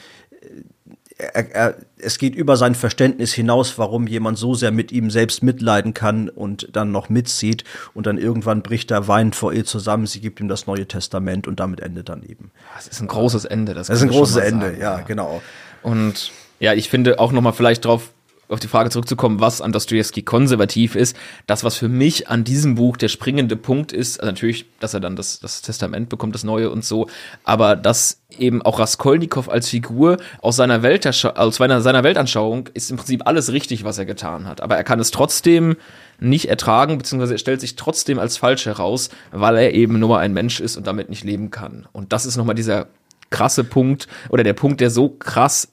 er, er, es geht über sein Verständnis hinaus, warum jemand so sehr mit ihm selbst mitleiden kann und dann noch mitzieht und dann irgendwann bricht er weinend vor ihr zusammen, sie gibt ihm das Neue Testament und damit endet dann eben. Das ist ein großes Ende. Das, das ist ein großes Ende, sagen, ja, ja, genau. Und ja, ich finde auch nochmal vielleicht drauf, auf die Frage zurückzukommen, was an Dostojewski konservativ ist, das, was für mich an diesem Buch der springende Punkt ist, also natürlich, dass er dann das, das Testament bekommt, das Neue und so, aber dass eben auch Raskolnikow als Figur aus seiner, Welterschau- aus seiner, seiner Weltanschauung ist im Prinzip alles richtig, was er getan hat, aber er kann es trotzdem nicht ertragen, beziehungsweise er stellt sich trotzdem als falsch heraus, weil er eben nur ein Mensch ist und damit nicht leben kann. Und das ist nochmal dieser krasse Punkt, oder der Punkt, der so krass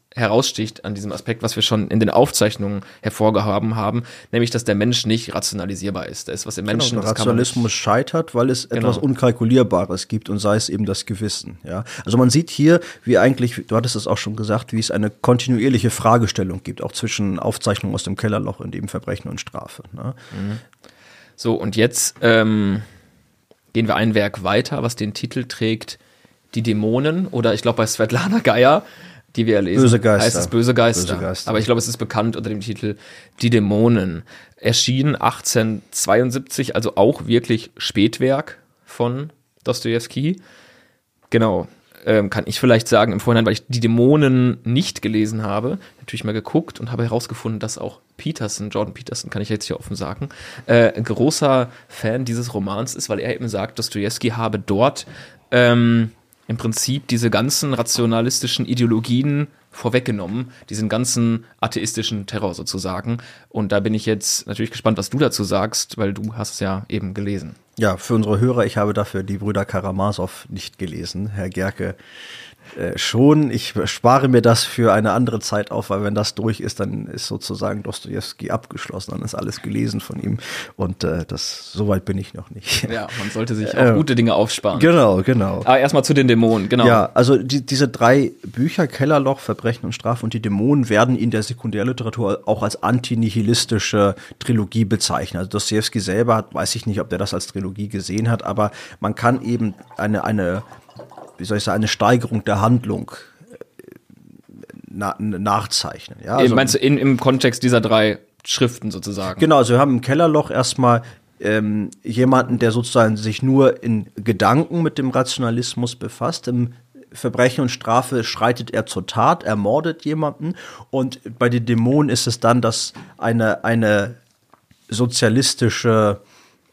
heraussticht an diesem Aspekt, was wir schon in den Aufzeichnungen hervorgehoben haben, nämlich, dass der Mensch nicht rationalisierbar ist. Da ist was im Menschen. Genau, der Rationalismus scheitert, weil es Genau. etwas Unkalkulierbares gibt und sei es eben das Gewissen. Ja? Also man sieht hier, wie eigentlich, du hattest es auch schon gesagt, wie es eine kontinuierliche Fragestellung gibt, auch zwischen Aufzeichnungen aus dem Kellerloch und eben Verbrechen und Strafe. Ne? So, und jetzt ähm, gehen wir ein Werk weiter, was den Titel trägt Die Dämonen, oder ich glaube bei Svetlana Geier, die wir lesen, Böse Geister. heißt es Böse Geister. Böse Geister. Aber ich glaube, es ist bekannt unter dem Titel Die Dämonen. Erschien achtzehnhundertzweiundsiebzig, also auch wirklich Spätwerk von Dostojewski. Genau, ähm, kann ich vielleicht sagen im Vorhinein, weil ich Die Dämonen nicht gelesen habe, natürlich mal geguckt und habe herausgefunden, dass auch Peterson, Jordan Peterson, kann ich jetzt hier offen sagen, äh, ein großer Fan dieses Romans ist, weil er eben sagt, Dostojewski habe dort ähm, im Prinzip diese ganzen rationalistischen Ideologien vorweggenommen, diesen ganzen atheistischen Terror sozusagen. Und da bin ich jetzt natürlich gespannt, was du dazu sagst, weil du hast es ja eben gelesen. Ja, für unsere Hörer, ich habe dafür die Brüder Karamasow nicht gelesen. Herr Gerke äh, schon. Ich spare mir das für eine andere Zeit auf, weil wenn das durch ist, dann ist sozusagen Dostojewski abgeschlossen, dann ist alles gelesen von ihm. Und äh, das, so weit bin ich noch nicht. Ja, man sollte sich auch Äh, gute Dinge aufsparen. Genau, genau. Aber erstmal zu den Dämonen, genau. Ja, also die, diese drei Bücher, Kellerloch, Verbrechen und Strafe und die Dämonen, werden in der Sekundärliteratur auch als antinihilistische Trilogie bezeichnet. Also Dostojewski selber hat, weiß ich nicht, ob der das als Trilogie gesehen hat, aber man kann eben eine, eine, wie soll ich sagen, eine Steigerung der Handlung na, nachzeichnen. Ja, also, Meinst du in, im Kontext dieser drei Schriften sozusagen? Genau, also wir haben im Kellerloch erstmal ähm, jemanden, der sozusagen sich nur in Gedanken mit dem Rationalismus befasst. Im Verbrechen und Strafe schreitet er zur Tat, ermordet jemanden. Und bei den Dämonen ist es dann, dass eine, eine sozialistische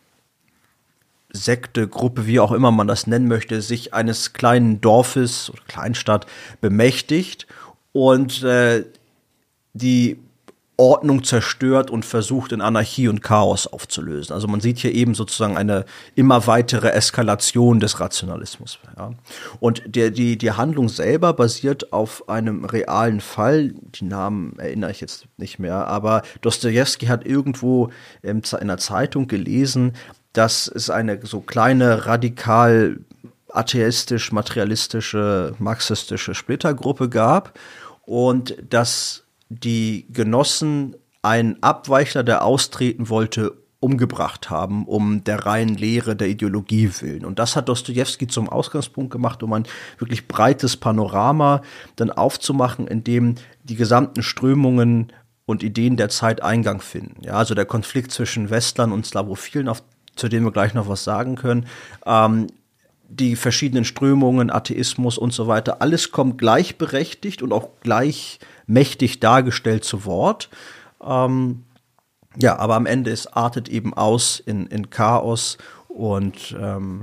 Sekte, Gruppe, wie auch immer man das nennen möchte, sich eines kleinen Dorfes oder Kleinstadt bemächtigt und äh, die Ordnung zerstört und versucht, in Anarchie und Chaos aufzulösen. Also man sieht hier eben sozusagen eine immer weitere Eskalation des Rationalismus. Ja. Und der, die, die Handlung selber basiert auf einem realen Fall. Die Namen erinnere ich jetzt nicht mehr, aber Dostojewski hat irgendwo in einer Zeitung gelesen, dass es eine so kleine, radikal atheistisch-materialistische, marxistische Splittergruppe gab und dass die Genossen einen Abweichler, der austreten wollte, umgebracht haben, um der reinen Lehre der Ideologie willen. Und das hat Dostojewski zum Ausgangspunkt gemacht, um ein wirklich breites Panorama dann aufzumachen, in dem die gesamten Strömungen und Ideen der Zeit Eingang finden. Ja, also der Konflikt zwischen Westlern und Slawophilen, auf zu dem wir gleich noch was sagen können, ähm, die verschiedenen Strömungen, Atheismus und so weiter, alles kommt gleichberechtigt und auch gleich mächtig dargestellt zu Wort. Ähm, ja, aber am Ende es artet eben aus in, in Chaos und ähm,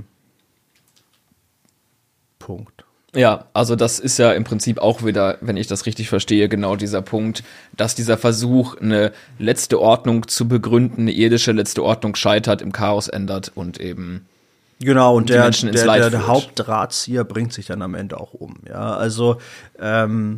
Punkt. Ja, also das ist ja im Prinzip auch wieder, wenn ich das richtig verstehe, genau dieser Punkt, dass dieser Versuch, eine letzte Ordnung zu begründen, eine irdische letzte Ordnung scheitert, im Chaos ändert und eben genau, und die der, Menschen ins der, Leid der, der führt. Hauptdrahtzieher bringt sich dann am Ende auch um. Ja, also ähm,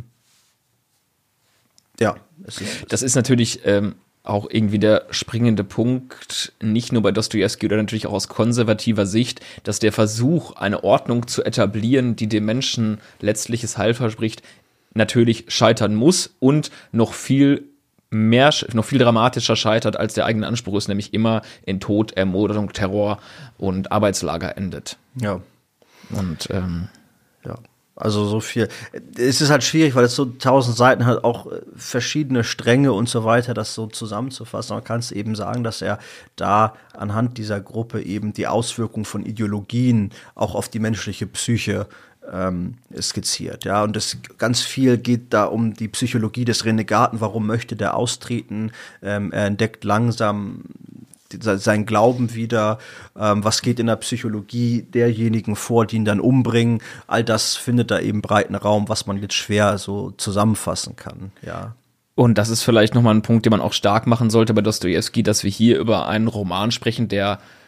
ja, es ist, das ist natürlich ähm, auch irgendwie der springende Punkt, nicht nur bei Dostojewski oder natürlich auch aus konservativer Sicht, dass der Versuch, eine Ordnung zu etablieren, die dem Menschen letztliches Heil verspricht, natürlich scheitern muss und noch viel mehr, noch viel dramatischer scheitert, als der eigene Anspruch ist, nämlich immer in Tod, Ermordung, Terror und Arbeitslager endet. ja. Und ähm, Ja, also so viel. Es ist halt schwierig, weil es so tausend Seiten hat, auch verschiedene Stränge und so weiter, das so zusammenzufassen. Man kann es eben sagen, dass er da anhand dieser Gruppe eben die Auswirkungen von Ideologien auch auf die menschliche Psyche ähm, skizziert. Ja, und es ganz viel geht da um die Psychologie des Renegaten. Warum möchte der austreten? Ähm, er entdeckt langsam sein Glauben wieder, ähm, was geht in der Psychologie derjenigen vor, die ihn dann umbringen. All das findet da eben breiten Raum, was man jetzt schwer so zusammenfassen kann. Ja. Und das ist vielleicht nochmal ein Punkt, den man auch stark machen sollte bei Dostojewski, dass wir hier über einen Roman sprechen, der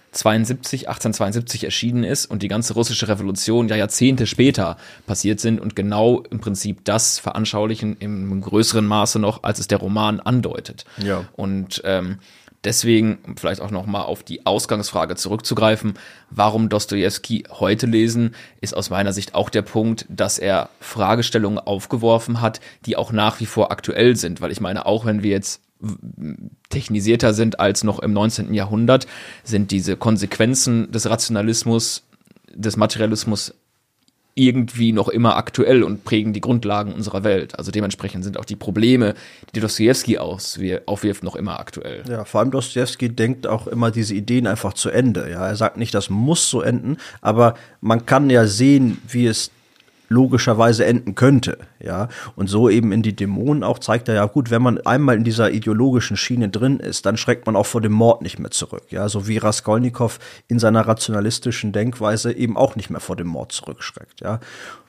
achtzehnhundertzweiundsiebzig erschienen ist und die ganze russische Revolution ja Jahrzehnte später passiert sind und genau im Prinzip das veranschaulichen im größeren Maße noch, als es der Roman andeutet. Ja. Und ähm, deswegen, um vielleicht auch nochmal auf die Ausgangsfrage zurückzugreifen, warum Dostojewski heute lesen, ist aus meiner Sicht auch der Punkt, dass er Fragestellungen aufgeworfen hat, die auch nach wie vor aktuell sind. Weil ich meine, auch wenn wir jetzt technisierter sind als noch im neunzehnten Jahrhundert, sind diese Konsequenzen des Rationalismus, des Materialismus irgendwie noch immer aktuell und prägen die Grundlagen unserer Welt. Also dementsprechend sind auch die Probleme, die Dostojewski aufwirft, noch immer aktuell. Ja, vor allem Dostojewski denkt auch immer diese Ideen einfach zu Ende. Ja, er sagt nicht, das muss so enden, aber man kann ja sehen, wie es logischerweise enden könnte, ja, und so eben in die Dämonen auch zeigt er ja, gut, wenn man einmal in dieser ideologischen Schiene drin ist, dann schreckt man auch vor dem Mord nicht mehr zurück, ja, so wie Raskolnikow in seiner rationalistischen Denkweise eben auch nicht mehr vor dem Mord zurückschreckt, ja.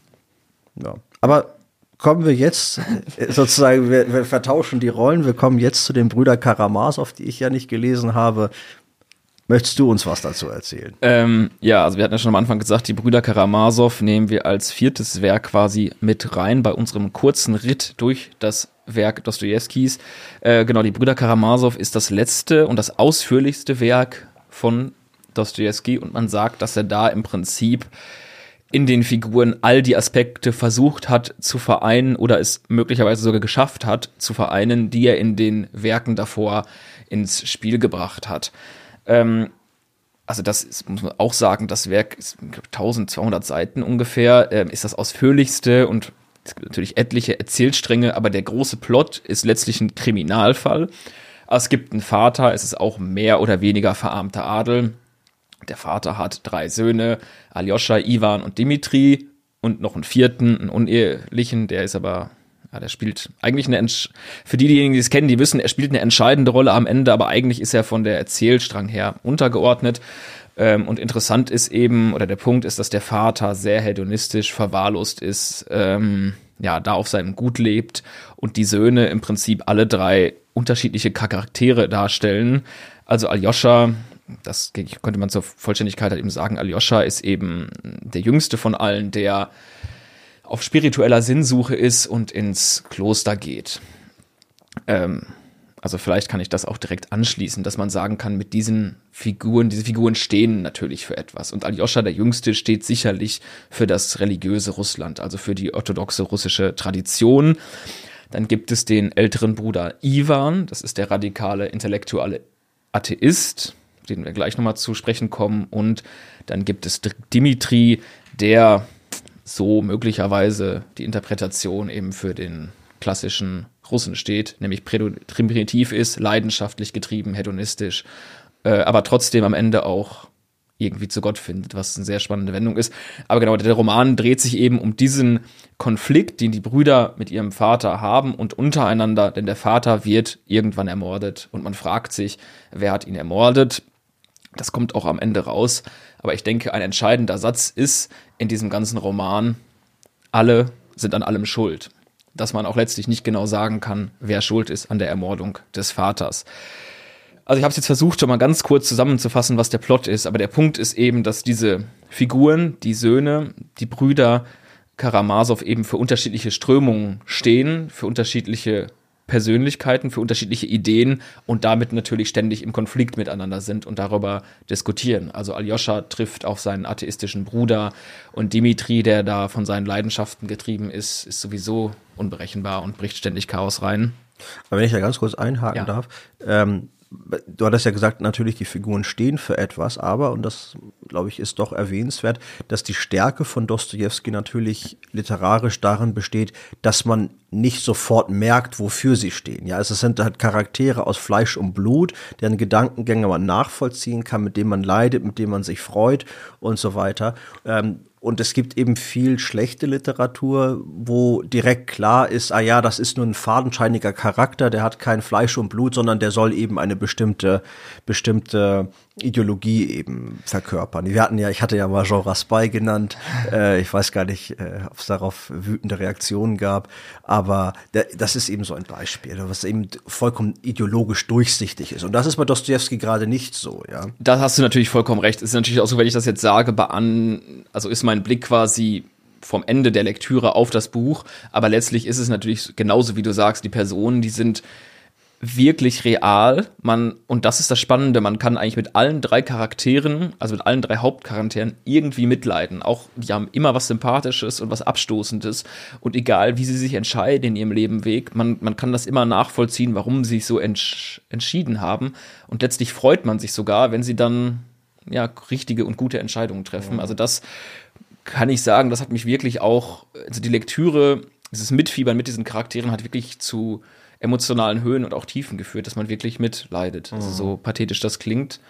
Ja, aber kommen wir jetzt sozusagen, wir, wir vertauschen die Rollen, wir kommen jetzt zu den Brüder Karamasow, die ich ja nicht gelesen habe. Möchtest du uns was dazu erzählen? Ähm, ja, also wir hatten ja schon am Anfang gesagt, die Brüder Karamasow nehmen wir als viertes Werk quasi mit rein bei unserem kurzen Ritt durch das Werk Dostojewskis. Äh, genau, die Brüder Karamasow ist das letzte und das ausführlichste Werk von Dostojewski und man sagt, dass er da im Prinzip in den Figuren all die Aspekte versucht hat zu vereinen oder es möglicherweise sogar geschafft hat zu vereinen, die er in den Werken davor ins Spiel gebracht hat. Ähm, also das ist, muss man auch sagen, das Werk ist eintausendzweihundert Seiten ungefähr, ähm, ist das ausführlichste und es gibt natürlich etliche Erzählstränge, aber der große Plot ist letztlich ein Kriminalfall. Es gibt einen Vater, es ist auch mehr oder weniger verarmter Adel. Der Vater hat drei Söhne, Aljoscha, Iwan und Dimitri und noch einen vierten, einen unehelichen, der ist aber, ja, der spielt eigentlich eine, Entsch- für diejenigen, die es kennen, die wissen, er spielt eine entscheidende Rolle am Ende, aber eigentlich ist er von der Erzählstrang her untergeordnet. Ähm, und interessant ist eben, oder der Punkt ist, dass der Vater sehr hedonistisch verwahrlost ist, ähm, ja, da auf seinem Gut lebt und die Söhne im Prinzip alle drei unterschiedliche Charaktere darstellen. Also Aljoscha, das könnte man zur Vollständigkeit halt eben sagen, Aljoscha ist eben der jüngste von allen, der auf spiritueller Sinnsuche ist und ins Kloster geht. Ähm, also vielleicht kann ich das auch direkt anschließen, dass man sagen kann, mit diesen Figuren, diese Figuren stehen natürlich für etwas. Und Aljoscha, der Jüngste, steht sicherlich für das religiöse Russland, also für die orthodoxe russische Tradition. Dann gibt es den älteren Bruder Iwan, das ist der radikale intellektuelle Atheist, den wir gleich nochmal zu sprechen kommen. Und dann gibt es Dimitri, der so möglicherweise die Interpretation eben für den klassischen Russen steht, nämlich primitiv ist, leidenschaftlich getrieben, hedonistisch, äh, aber trotzdem am Ende auch irgendwie zu Gott findet, was eine sehr spannende Wendung ist. Aber genau, der Roman dreht sich eben um diesen Konflikt, den die Brüder mit ihrem Vater haben und untereinander, denn der Vater wird irgendwann ermordet und man fragt sich, wer hat ihn ermordet? Das kommt auch am Ende raus, aber ich denke, ein entscheidender Satz ist in diesem ganzen Roman, alle sind an allem schuld. Dass man auch letztlich nicht genau sagen kann, wer schuld ist an der Ermordung des Vaters. Also ich habe es jetzt versucht, schon mal ganz kurz zusammenzufassen, was der Plot ist, aber der Punkt ist eben, dass diese Figuren, die Söhne, die Brüder Karamasow eben für unterschiedliche Strömungen stehen, für unterschiedliche Persönlichkeiten, für unterschiedliche Ideen und damit natürlich ständig im Konflikt miteinander sind und darüber diskutieren. Also Aljoscha trifft auf seinen atheistischen Bruder und Dimitri, der da von seinen Leidenschaften getrieben ist, ist sowieso unberechenbar und bricht ständig Chaos rein. Aber wenn ich da ganz kurz einhaken Ja. darf, ähm, du hattest ja gesagt, natürlich die Figuren stehen für etwas, aber, und das, glaube ich, ist doch erwähnenswert, dass die Stärke von Dostojewski natürlich literarisch darin besteht, dass man nicht sofort merkt, wofür sie stehen. Ja, also es sind halt Charaktere aus Fleisch und Blut, deren Gedankengänge man nachvollziehen kann, mit denen man leidet, mit denen man sich freut und so weiter. Ähm, Und es gibt eben viel schlechte Literatur, wo direkt klar ist, ah ja, das ist nur ein fadenscheiniger Charakter, der hat kein Fleisch und Blut, sondern der soll eben eine bestimmte, bestimmte Ideologie eben verkörpern. Wir hatten ja, ich hatte ja mal Jean Raspail genannt, äh, ich weiß gar nicht, äh, ob es darauf wütende Reaktionen gab, aber der, das ist eben so ein Beispiel, was eben vollkommen ideologisch durchsichtig ist. Und das ist bei Dostojewski gerade nicht so, ja. Da hast du natürlich vollkommen recht. Es ist natürlich auch so, wenn ich das jetzt sage, bean, also ist mein Blick quasi vom Ende der Lektüre auf das Buch, aber letztlich ist es natürlich genauso, wie du sagst, die Personen, die sind wirklich real. Man, und das ist das Spannende, man kann eigentlich mit allen drei Charakteren, also mit allen drei Hauptcharakteren irgendwie mitleiden. Auch die haben immer was Sympathisches und was Abstoßendes. Und egal, wie sie sich entscheiden in ihrem Lebenweg, man, man kann das immer nachvollziehen, warum sie sich so entsch- entschieden haben. Und letztlich freut man sich sogar, wenn sie dann ja richtige und gute Entscheidungen treffen. Mhm. Also das kann ich sagen, das hat mich wirklich auch, also die Lektüre, dieses Mitfiebern mit diesen Charakteren hat wirklich zu emotionalen Höhen und auch Tiefen geführt, dass man wirklich mitleidet. Mhm. Also so pathetisch das klingt.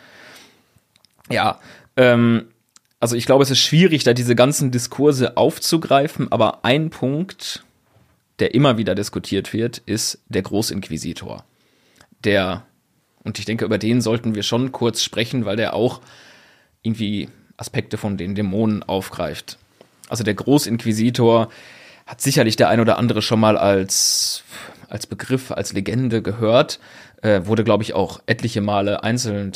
Ja, ähm, also ich glaube, es ist schwierig, da diese ganzen Diskurse aufzugreifen, aber ein Punkt, der immer wieder diskutiert wird, ist der Großinquisitor. Der, und ich denke, über den sollten wir schon kurz sprechen, weil der auch irgendwie Aspekte von den Dämonen aufgreift. Also der Großinquisitor hat sicherlich der ein oder andere schon mal als als Begriff, als Legende gehört, äh, wurde, glaube ich, auch etliche Male einzeln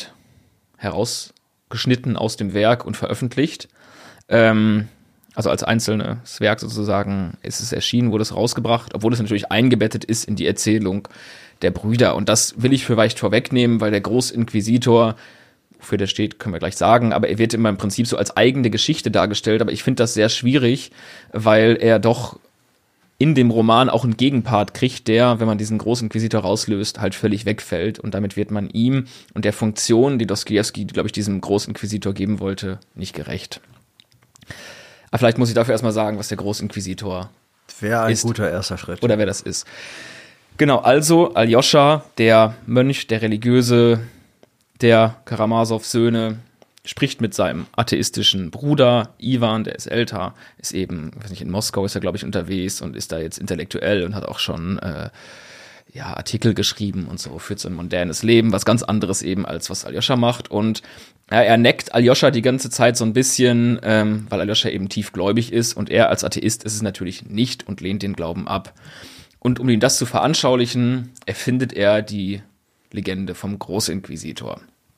herausgeschnitten aus dem Werk und veröffentlicht. Ähm, also als einzelnes Werk sozusagen ist es erschienen, wurde es rausgebracht, obwohl es natürlich eingebettet ist in die Erzählung der Brüder. Und das will ich vielleicht vorwegnehmen, weil der Großinquisitor, wofür der steht, können wir gleich sagen, aber er wird immer im Prinzip so als eigene Geschichte dargestellt. Aber ich finde das sehr schwierig, weil er doch in dem Roman auch einen Gegenpart kriegt, der, wenn man diesen Großinquisitor rauslöst, halt völlig wegfällt. Und damit wird man ihm und der Funktion, die Dostojewski, glaube ich, diesem Großinquisitor geben wollte, nicht gerecht. Aber vielleicht muss ich dafür erstmal sagen, was der Großinquisitor Wäre ein ist. guter erster Schritt. Oder wer das ist. Genau, also Aljoscha, der Mönch, der Religiöse der Karamasow-Söhne, spricht mit seinem atheistischen Bruder Iwan, der ist älter, ist eben, weiß nicht, in Moskau ist er, glaube ich, unterwegs und ist da jetzt intellektuell und hat auch schon äh, ja, Artikel geschrieben und so, führt so ein modernes Leben, was ganz anderes eben, als was Aljoscha macht. Und ja, er neckt Aljoscha die ganze Zeit so ein bisschen, ähm, weil Aljoscha eben tiefgläubig ist und er als Atheist ist es natürlich nicht und lehnt den Glauben ab. Und um ihm das zu veranschaulichen, erfindet er die Legende vom Großinquisitor.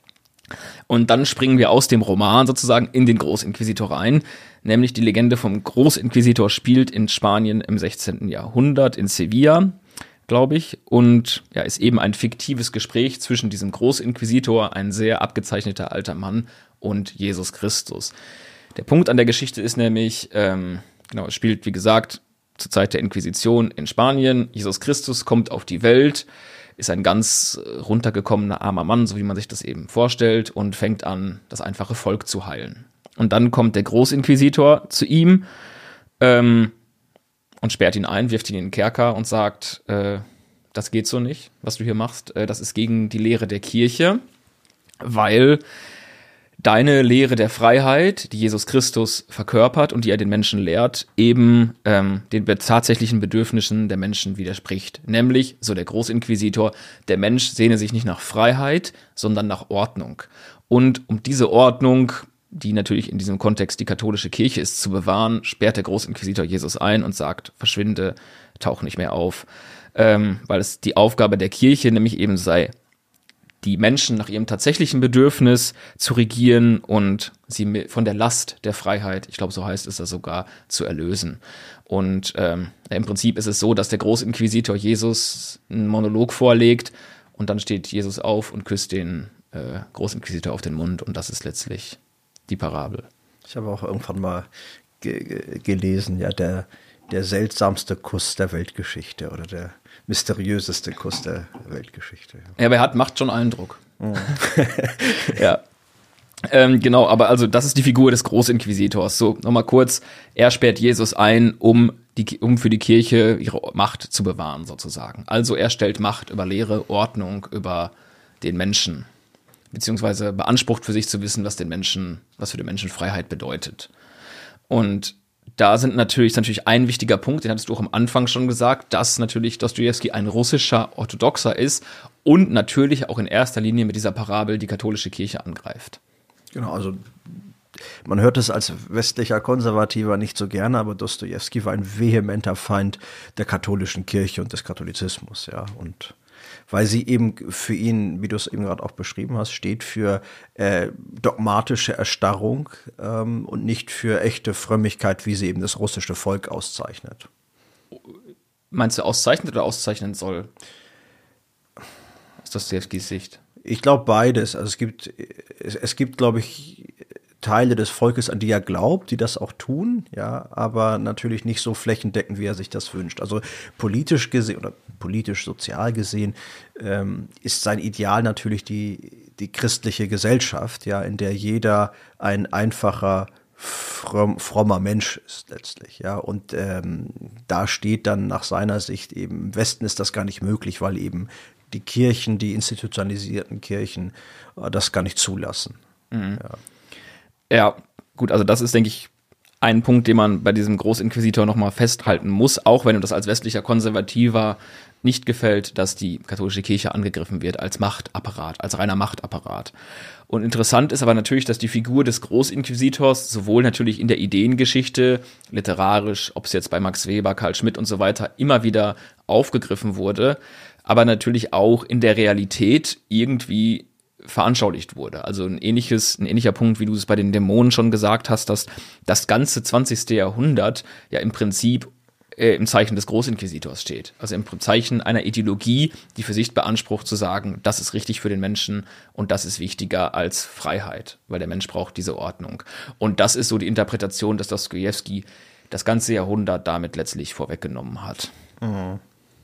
Und dann springen wir aus dem Roman sozusagen in den Großinquisitor rein, nämlich die Legende vom Großinquisitor spielt in Spanien im sechzehnten Jahrhundert, in Sevilla, glaube ich, und ja, ist eben ein fiktives Gespräch zwischen diesem Großinquisitor, ein sehr abgezeichneter alter Mann, und Jesus Christus. Der Punkt an der Geschichte ist nämlich, ähm, genau, es spielt, wie gesagt, zur Zeit der Inquisition in Spanien. Jesus Christus kommt auf die Welt, ist ein ganz runtergekommener armer Mann, so wie man sich das eben vorstellt, und fängt an, das einfache Volk zu heilen. Und dann kommt der Großinquisitor zu ihm ähm, und sperrt ihn ein, wirft ihn in den Kerker und sagt, äh, das geht so nicht, was du hier machst. Äh, das ist gegen die Lehre der Kirche, weil deine Lehre der Freiheit, die Jesus Christus verkörpert und die er den Menschen lehrt, eben ähm, den tatsächlichen Bedürfnissen der Menschen widerspricht. Nämlich, so der Großinquisitor, der Mensch sehne sich nicht nach Freiheit, sondern nach Ordnung. Und um diese Ordnung, die natürlich in diesem Kontext die katholische Kirche ist, zu bewahren, sperrt der Großinquisitor Jesus ein und sagt, verschwinde, tauch nicht mehr auf. Ähm, weil es die Aufgabe der Kirche nämlich eben sei, die Menschen nach ihrem tatsächlichen Bedürfnis zu regieren und sie von der Last der Freiheit, ich glaube, so heißt es da sogar, zu erlösen. Und ähm, im Prinzip ist es so, dass der Großinquisitor Jesus einen Monolog vorlegt und dann steht Jesus auf und küsst den äh, Großinquisitor auf den Mund und das ist letztlich die Parabel. Ich habe auch irgendwann mal ge- ge- gelesen, ja, der, der seltsamste Kuss der Weltgeschichte oder der mysteriöseste Kuss der Weltgeschichte. Ja, aber er hat, macht schon Eindruck. Oh. Ja. Ähm, genau, aber also das ist die Figur des Großinquisitors. So, nochmal kurz, er sperrt Jesus ein, um, die, um für die Kirche ihre Macht zu bewahren, sozusagen. Also er stellt Macht über Lehre, Ordnung, über den Menschen. Beziehungsweise beansprucht für sich zu wissen, was den Menschen, was für den Menschen Freiheit bedeutet. Und da sind natürlich, ist natürlich ein wichtiger Punkt, den hattest du auch am Anfang schon gesagt, dass natürlich Dostojewski ein russischer Orthodoxer ist und natürlich auch in erster Linie mit dieser Parabel die katholische Kirche angreift. Genau, also man hört es als westlicher Konservativer nicht so gerne, aber Dostojewski war ein vehementer Feind der katholischen Kirche und des Katholizismus, ja, und weil sie eben für ihn, wie du es eben gerade auch beschrieben hast, steht für äh, dogmatische Erstarrung ähm, und nicht für echte Frömmigkeit, wie sie eben das russische Volk auszeichnet. Meinst du auszeichnet oder auszeichnen soll? Ist das Dostojewskis Sicht? Ich glaube beides. Also es gibt, es, es gibt, glaube ich, Teile des Volkes, an die er glaubt, die das auch tun, ja, aber natürlich nicht so flächendeckend, wie er sich das wünscht. Also politisch gesehen oder politisch sozial gesehen ähm, ist sein Ideal natürlich die die christliche Gesellschaft, ja, in der jeder ein einfacher fromm, frommer Mensch ist letztlich, ja, und ähm, da steht dann nach seiner Sicht eben, im Westen ist das gar nicht möglich, weil eben die Kirchen, die institutionalisierten Kirchen äh, das gar nicht zulassen. Mhm. Ja. Ja, gut, also das ist, denke ich, ein Punkt, den man bei diesem Großinquisitor nochmal festhalten muss, auch wenn ihm das als westlicher Konservativer nicht gefällt, dass die katholische Kirche angegriffen wird als Machtapparat, als reiner Machtapparat. Und interessant ist aber natürlich, dass die Figur des Großinquisitors sowohl natürlich in der Ideengeschichte, literarisch, ob es jetzt bei Max Weber, Karl Schmidt und so weiter, immer wieder aufgegriffen wurde, aber natürlich auch in der Realität irgendwie veranschaulicht wurde. Also ein ähnliches, ein ähnlicher Punkt, wie du es bei den Dämonen schon gesagt hast, dass das ganze zwanzigste Jahrhundert ja im Prinzip äh, im Zeichen des Großinquisitors steht. Also im Zeichen einer Ideologie, die für sich beansprucht zu sagen, das ist richtig für den Menschen und das ist wichtiger als Freiheit, weil der Mensch braucht diese Ordnung. Und das ist so die Interpretation, dass Dostojewski das ganze Jahrhundert damit letztlich vorweggenommen hat. Mhm.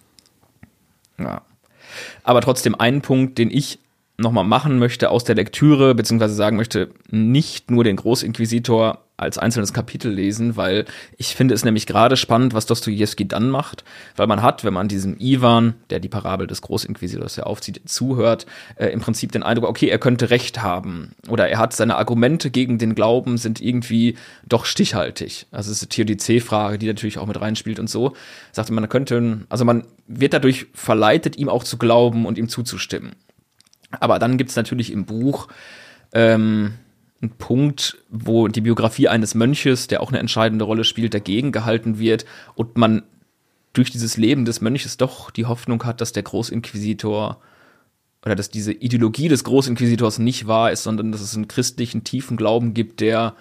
Ja. Aber trotzdem einen Punkt, den ich nochmal machen möchte aus der Lektüre, beziehungsweise sagen möchte, nicht nur den Großinquisitor als einzelnes Kapitel lesen, weil ich finde es nämlich gerade spannend, was Dostojewski dann macht, weil man hat, wenn man diesem Iwan, der die Parabel des Großinquisitors ja aufzieht, zuhört, äh, im Prinzip den Eindruck, okay, er könnte Recht haben oder er hat seine Argumente gegen den Glauben sind irgendwie doch stichhaltig. Also es ist die Theodizee-Frage, die natürlich auch mit reinspielt und so. Sagte man, könnte, also man wird dadurch verleitet, ihm auch zu glauben und ihm zuzustimmen. Aber dann gibt es natürlich im Buch ähm, einen Punkt, wo die Biografie eines Mönches, der auch eine entscheidende Rolle spielt, dagegen gehalten wird und man durch dieses Leben des Mönches doch die Hoffnung hat, dass der Großinquisitor oder dass diese Ideologie des Großinquisitors nicht wahr ist, sondern dass es einen christlichen, tiefen Glauben gibt, der,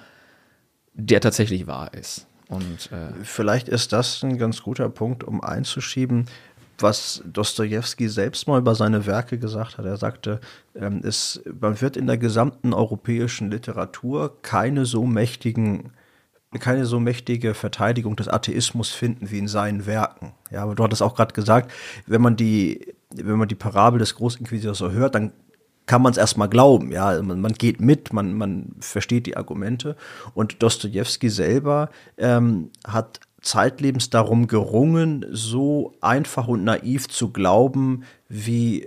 der tatsächlich wahr ist. Und äh, vielleicht ist das ein ganz guter Punkt, um einzuschieben, was Dostojewski selbst mal über seine Werke gesagt hat. Er sagte, ähm, es, man wird in der gesamten europäischen Literatur keine so mächtigen, keine so mächtige Verteidigung des Atheismus finden wie in seinen Werken. Ja, aber du hattest auch gerade gesagt, wenn man die, wenn man die Parabel des Großinquisitors so hört, dann kann man es erstmal glauben, ja, man, man geht mit, man, man versteht die Argumente. Und Dostojewski selber ähm, hat zeitlebens darum gerungen, so einfach und naiv zu glauben, wie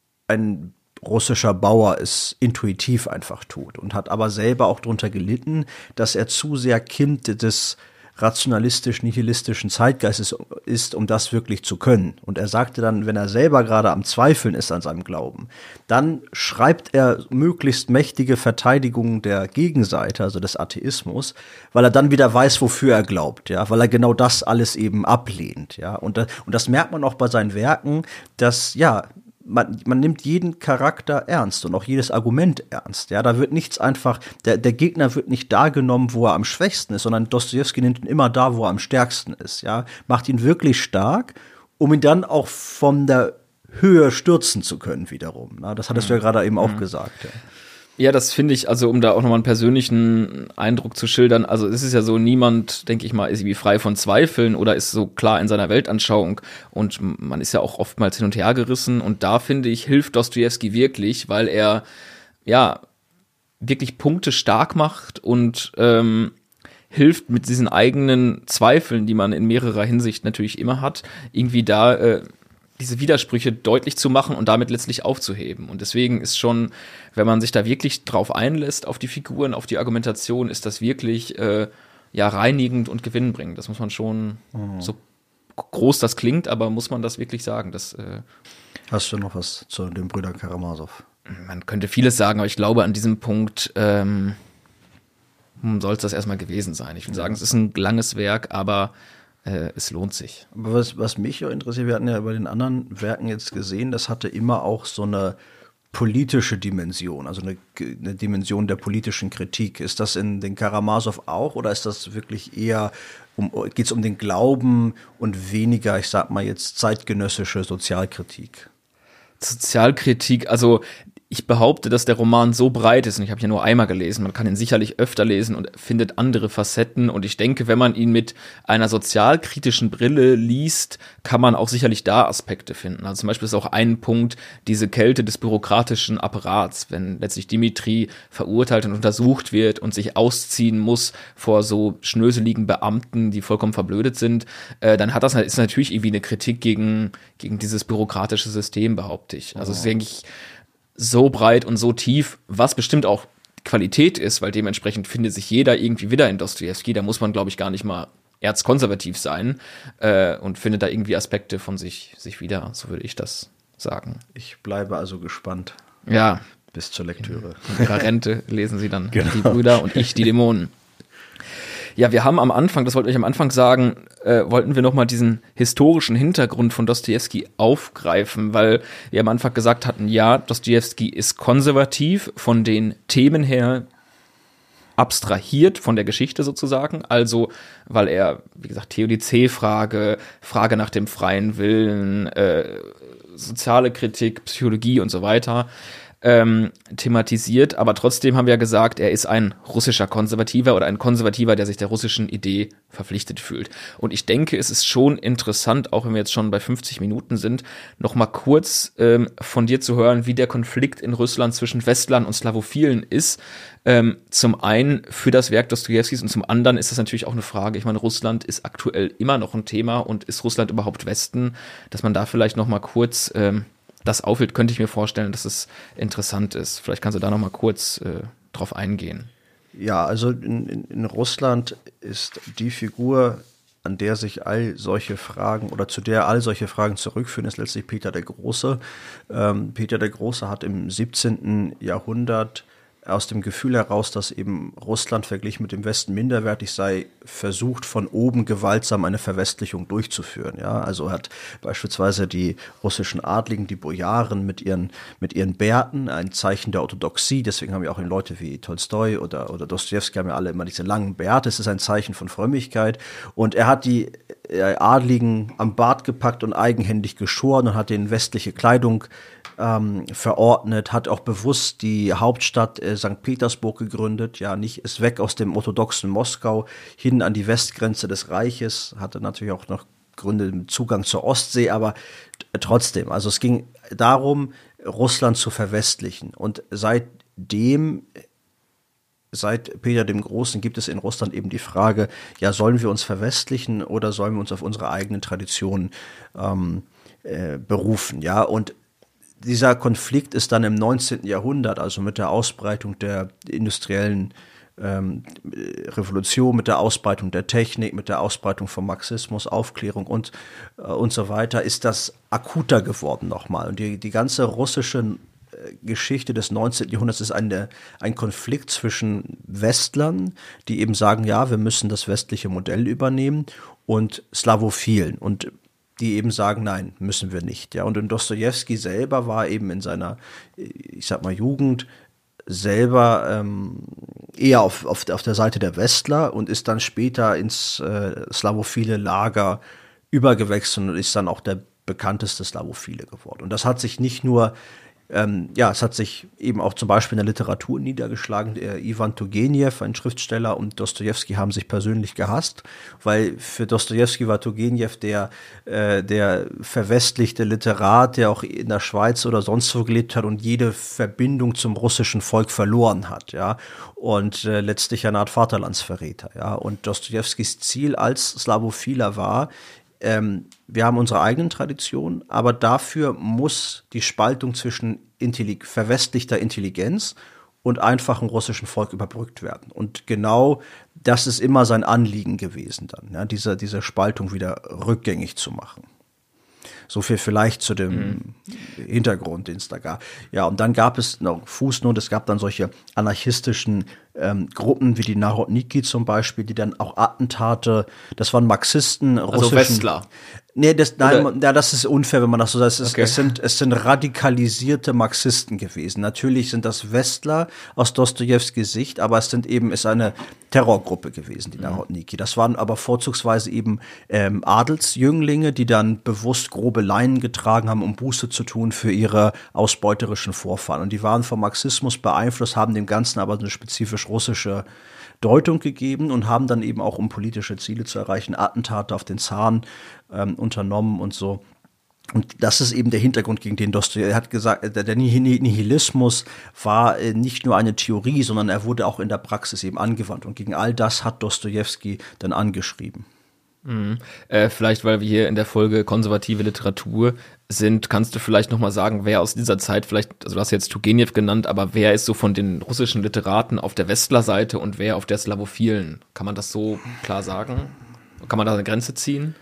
ein russischer Bauer es intuitiv einfach tut und hat aber selber auch darunter gelitten, dass er zu sehr Kind des rationalistisch-nihilistischen Zeitgeistes ist, um das wirklich zu können. Und er sagte dann, wenn er selber gerade am Zweifeln ist an seinem Glauben, dann schreibt er möglichst mächtige Verteidigungen der Gegenseite, also des Atheismus, weil er dann wieder weiß, wofür er glaubt, ja, weil er genau das alles eben ablehnt, ja. Und das, und das merkt man auch bei seinen Werken, dass, ja, Man, man nimmt jeden Charakter ernst und auch jedes Argument ernst. Ja, da wird nichts einfach, der, der Gegner wird nicht da genommen, wo er am schwächsten ist, sondern Dostojewski nimmt ihn immer da, wo er am stärksten ist. Ja, macht ihn wirklich stark, um ihn dann auch von der Höhe stürzen zu können wiederum. Na, das hattest mhm. du ja gerade eben auch mhm. gesagt. Ja. Ja, das finde ich, also um da auch nochmal einen persönlichen Eindruck zu schildern, also es ist ja so, niemand, denke ich mal, ist irgendwie frei von Zweifeln oder ist so klar in seiner Weltanschauung und man ist ja auch oftmals hin und her gerissen und da, finde ich, hilft Dostojewski wirklich, weil er, ja, wirklich Punkte stark macht und ähm, hilft mit diesen eigenen Zweifeln, die man in mehrerer Hinsicht natürlich immer hat, irgendwie da äh, diese Widersprüche deutlich zu machen und damit letztlich aufzuheben. Und deswegen ist schon, wenn man sich da wirklich drauf einlässt, auf die Figuren, auf die Argumentation, ist das wirklich, äh, ja, reinigend und gewinnbringend. Das muss man schon, mhm. so groß das klingt, aber muss man das wirklich sagen. Das, äh, Hast du noch was zu den Brüdern Karamasow? Man könnte vieles sagen, aber ich glaube, an diesem Punkt ähm, soll es das erstmal gewesen sein. Ich will sagen, es ist ein langes Werk, aber äh, es lohnt sich. Aber was, was mich auch interessiert, wir hatten ja bei den anderen Werken jetzt gesehen, das hatte immer auch so eine politische Dimension, also eine, eine Dimension der politischen Kritik. Ist das in den Karamasow auch oder ist das wirklich eher, um, geht es um den Glauben und weniger, ich sag mal jetzt, zeitgenössische Sozialkritik? Sozialkritik, also ich behaupte, dass der Roman so breit ist, und ich habe ihn ja nur einmal gelesen, man kann ihn sicherlich öfter lesen und findet andere Facetten, und ich denke, wenn man ihn mit einer sozialkritischen Brille liest, kann man auch sicherlich da Aspekte finden. Also zum Beispiel ist auch ein Punkt diese Kälte des bürokratischen Apparats, wenn letztlich Dimitri verurteilt und untersucht wird und sich ausziehen muss vor so schnöseligen Beamten, die vollkommen verblödet sind, äh, dann hat das ist natürlich irgendwie eine Kritik gegen, gegen dieses bürokratische System, behaupte ich. Also das denke ich, so breit und so tief, was bestimmt auch Qualität ist, weil dementsprechend findet sich jeder irgendwie wieder in Dostojewski. Da muss man, glaube ich, gar nicht mal erzkonservativ sein äh, und findet da irgendwie Aspekte von sich, sich wieder. So würde ich das sagen. Ich bleibe also gespannt. Ja. Bis zur Lektüre. In ihrer Rente lesen sie dann genau. Die Brüder und ich die Dämonen. Ja, wir haben am Anfang, das wollte ich am Anfang sagen, äh, wollten wir nochmal diesen historischen Hintergrund von Dostojewski aufgreifen, weil wir am Anfang gesagt hatten, ja, Dostojewski ist konservativ von den Themen her, abstrahiert von der Geschichte sozusagen, also weil er, wie gesagt, Theodizee-Frage, Frage nach dem freien Willen, äh, soziale Kritik, Psychologie und so weiter, Ähm, thematisiert, aber trotzdem haben wir ja gesagt, er ist ein russischer Konservativer oder ein Konservativer, der sich der russischen Idee verpflichtet fühlt. Und ich denke, es ist schon interessant, auch wenn wir jetzt schon bei fünfzig Minuten sind, noch mal kurz ähm, von dir zu hören, wie der Konflikt in Russland zwischen Westlern und Slawophilen ist. Ähm, zum einen für das Werk Dostojewskis und zum anderen ist das natürlich auch eine Frage. Ich meine, Russland ist aktuell immer noch ein Thema, und ist Russland überhaupt Westen? Dass man da vielleicht noch mal kurz ähm, das auffällt, könnte ich mir vorstellen, dass es interessant ist. Vielleicht kannst du da noch mal kurz äh, drauf eingehen. Ja, also in, in, in Russland ist die Figur, an der sich all solche Fragen oder zu der all solche Fragen zurückführen, ist letztlich Peter der Große. Ähm, Peter der Große hat im siebzehnten Jahrhundert aus dem Gefühl heraus, dass eben Russland verglichen mit dem Westen minderwertig sei, versucht von oben gewaltsam eine Verwestlichung durchzuführen. Ja, also hat beispielsweise die russischen Adligen, die Bojaren mit ihren mit ihren Bärten, ein Zeichen der Orthodoxie. Deswegen haben ja auch Leute wie Tolstoi oder oder Dostojewski haben ja alle immer diese langen Bärte. Es ist ein Zeichen von Frömmigkeit. Und er hat die äh, Adligen am Bart gepackt und eigenhändig geschoren und hat denen westliche Kleidung Ähm, verordnet, hat auch bewusst die Hauptstadt äh, Sankt Petersburg gegründet, ja, nicht ist weg aus dem orthodoxen Moskau hin an die Westgrenze des Reiches, hatte natürlich auch noch Gründe im Zugang zur Ostsee, aber t- trotzdem, also es ging darum, Russland zu verwestlichen, und seitdem Seit Peter dem Großen gibt es in Russland eben die Frage, ja, sollen wir uns verwestlichen oder sollen wir uns auf unsere eigenen Traditionen ähm, äh, berufen, ja, und dieser Konflikt ist dann im neunzehnten Jahrhundert, also mit der Ausbreitung der industriellen ähm, Revolution, mit der Ausbreitung der Technik, mit der Ausbreitung von Marxismus, Aufklärung und, äh, und so weiter, ist das akuter geworden nochmal. Und die, die ganze russische äh, Geschichte des neunzehnten Jahrhunderts ist eine, ein Konflikt zwischen Westlern, die eben sagen, ja, wir müssen das westliche Modell übernehmen, und Slawophilen, und die eben sagen, nein, müssen wir nicht. Ja, und in Dostojewski selber war eben in seiner, ich sag mal, Jugend selber ähm, eher auf, auf, auf der Seite der Westler und ist dann später ins äh, slawophile Lager übergewechselt und ist dann auch der bekannteste Slawophile geworden. Und das hat sich nicht nur Ähm, ja, es hat sich eben auch zum Beispiel in der Literatur niedergeschlagen. Der Iwan Turgenev, ein Schriftsteller, und Dostojewski haben sich persönlich gehasst, weil für Dostojewski war Turgenev der, äh, der verwestlichte Literat, der auch in der Schweiz oder sonst wo gelebt hat und jede Verbindung zum russischen Volk verloren hat, ja, und äh, letztlich eine Art Vaterlandsverräter, ja. Und Dostojewskis Ziel als Slawophiler war, Ähm, wir haben unsere eigenen Traditionen, aber dafür muss die Spaltung zwischen intellig- verwestlichter Intelligenz und einfachen russischen Volk überbrückt werden. Und genau das ist immer sein Anliegen gewesen dann, ja, diese, diese Spaltung wieder rückgängig zu machen. So viel vielleicht zu dem mhm. Hintergrund, den es da gab. Ja, und dann gab es noch Fußnote, es gab dann solche anarchistischen ähm, Gruppen wie die Narodniki zum Beispiel, die dann auch Attentate, das waren Marxisten, russischen... Also Westler. Nee, das, nein, ja, das ist unfair, wenn man das so sagt. Es, ist, Okay. es, sind, es sind radikalisierte Marxisten gewesen. Natürlich sind das Westler aus Dostojewskis Sicht, aber es sind eben, ist eine Terrorgruppe gewesen, die Narodniki. Das waren aber vorzugsweise eben ähm, Adelsjünglinge, die dann bewusst grobe Leinen getragen haben, um Buße zu tun für ihre ausbeuterischen Vorfahren. Und die waren vom Marxismus beeinflusst, haben dem Ganzen aber eine spezifisch russische Deutung gegeben und haben dann eben auch, um politische Ziele zu erreichen, Attentate auf den Zaren ähm, unternommen und so. Und das ist eben der Hintergrund, gegen den Dostojewski, er hat gesagt, der Nihilismus war nicht nur eine Theorie, sondern er wurde auch in der Praxis eben angewandt. Und gegen all das hat Dostojewski dann angeschrieben. Mhm. Äh, vielleicht, weil wir hier in der Folge konservative Literatur sind, kannst du vielleicht nochmal sagen, wer aus dieser Zeit vielleicht, also du hast jetzt Turgenev genannt, aber wer ist so von den russischen Literaten auf der Westler-Seite und wer auf der Slavophilen? Kann man das so klar sagen? Kann man da eine Grenze ziehen?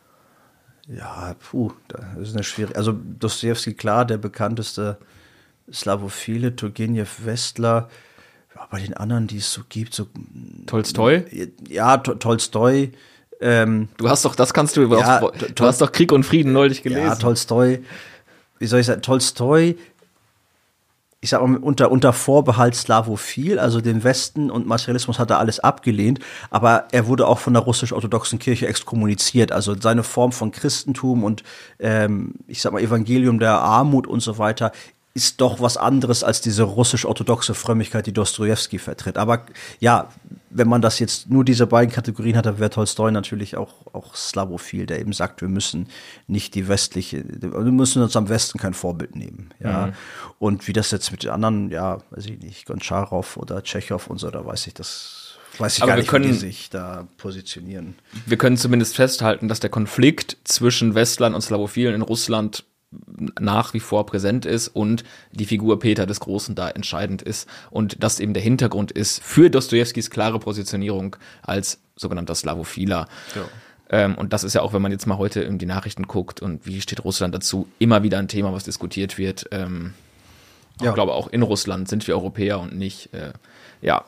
Ja, puh, das ist eine schwierige, also Dostojewski, klar, der bekannteste Slavophile, Turgenev, Westler, ja, bei den anderen, die es so gibt, so Tolstoi? Ja, to- Tolstoi, Ähm, Du hast doch, das kannst du, ja, auch, du hast doch Krieg und Frieden neulich gelesen. Ja, Tolstoi, wie soll ich sagen, Tolstoi, ich sag mal, unter, unter Vorbehalt slavophil, also den Westen und Materialismus hat er alles abgelehnt, aber er wurde auch von der russisch-orthodoxen Kirche exkommuniziert, also seine Form von Christentum und, ähm, ich sag mal, Evangelium der Armut und so weiter, ist doch was anderes als diese russisch-orthodoxe Frömmigkeit, die Dostojewski vertritt. Aber ja, wenn man das jetzt nur diese beiden Kategorien hat, dann wäre Tolstoi natürlich auch, auch slavophil, der eben sagt, wir müssen nicht die westliche, wir müssen uns am Westen kein Vorbild nehmen. Ja. Mhm. Und wie das jetzt mit den anderen, ja, weiß ich nicht, Gontscharow oder Tschechow und so, da weiß ich das, weiß ich Aber gar wir nicht, können, wie die sich da positionieren. Wir können zumindest festhalten, dass der Konflikt zwischen Westlern und Slavophilen in Russland nach wie vor präsent ist und die Figur Peter des Großen da entscheidend ist und das eben der Hintergrund ist für Dostojewskis klare Positionierung als sogenannter Slavophiler. Ja. Ähm, und das ist ja auch, wenn man jetzt mal heute in die Nachrichten guckt und wie steht Russland dazu, immer wieder ein Thema, was diskutiert wird. Ähm, ja. Ich glaube, auch in Russland sind wir Europäer und nicht, äh, ja.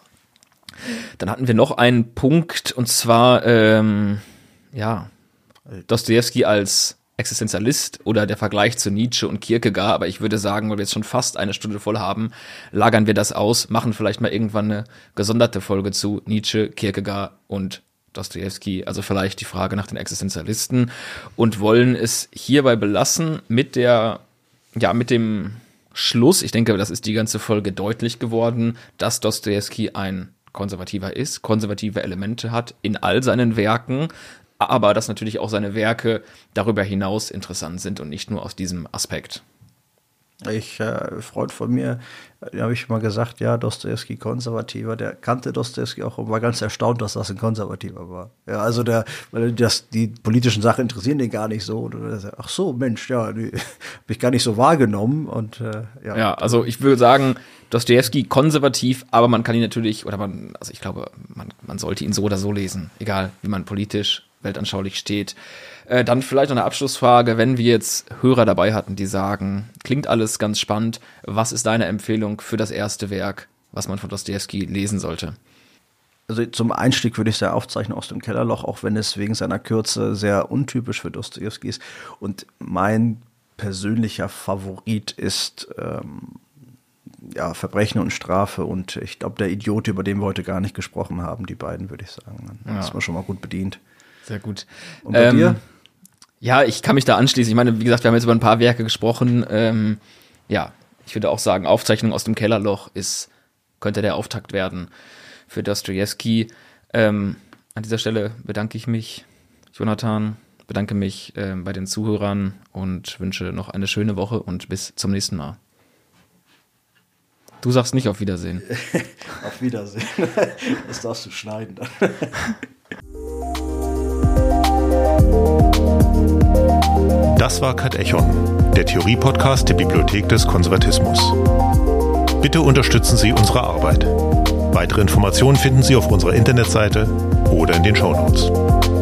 Dann hatten wir noch einen Punkt und zwar, ähm, ja, Dostojewski als Existenzialist oder der Vergleich zu Nietzsche und Kierkegaard, aber ich würde sagen, weil wir jetzt schon fast eine Stunde voll haben, lagern wir das aus, machen vielleicht mal irgendwann eine gesonderte Folge zu Nietzsche, Kierkegaard und Dostojewski, also vielleicht die Frage nach den Existenzialisten und wollen es hierbei belassen mit der, ja, mit dem Schluss, ich denke, das ist die ganze Folge deutlich geworden, dass Dostojewski ein Konservativer ist, konservative Elemente hat in all seinen Werken, aber dass natürlich auch seine Werke darüber hinaus interessant sind und nicht nur aus diesem Aspekt. Ich, äh, Freund von mir, da habe ich mal gesagt, ja, Dostojewski Konservativer, der kannte Dostojewski auch und war ganz erstaunt, dass das ein Konservativer war. Ja, also der, weil das, die politischen Sachen interessieren den gar nicht so. Oder der, ach so, Mensch, ja, die habe ich gar nicht so wahrgenommen und äh, ja. Ja, also ich würde sagen, Dostojewski konservativ, aber man kann ihn natürlich, oder man, also ich glaube, man, man sollte ihn so oder so lesen, egal wie man politisch weltanschaulich steht. Äh, dann vielleicht noch eine Abschlussfrage, wenn wir jetzt Hörer dabei hatten, die sagen, klingt alles ganz spannend, was ist deine Empfehlung für das erste Werk, was man von Dostojewski lesen sollte? Also zum Einstieg würde ich sehr aufzeichnen aus dem Kellerloch, auch wenn es wegen seiner Kürze sehr untypisch für Dostojewski ist. Und mein persönlicher Favorit ist ähm, ja, Verbrechen und Strafe und ich glaube, der Idiot, über den wir heute gar nicht gesprochen haben, die beiden, würde ich sagen. Da ja. ist man schon mal gut bedient. Sehr gut. Und bei ähm, dir? Ja, ich kann mich da anschließen. Ich meine, wie gesagt, wir haben jetzt über ein paar Werke gesprochen. Ähm, ja, ich würde auch sagen, Aufzeichnung aus dem Kellerloch ist, könnte der Auftakt werden für Dostojewski. Ähm, an dieser Stelle bedanke ich mich, Jonathan, bedanke mich ähm, bei den Zuhörern und wünsche noch eine schöne Woche und bis zum nächsten Mal. Du sagst nicht auf Wiedersehen. Auf Wiedersehen. Das darfst du schneiden dann. Das war Kat Echon, der Theorie-Podcast der Bibliothek des Konservatismus. Bitte unterstützen Sie unsere Arbeit. Weitere Informationen finden Sie auf unserer Internetseite oder in den Shownotes.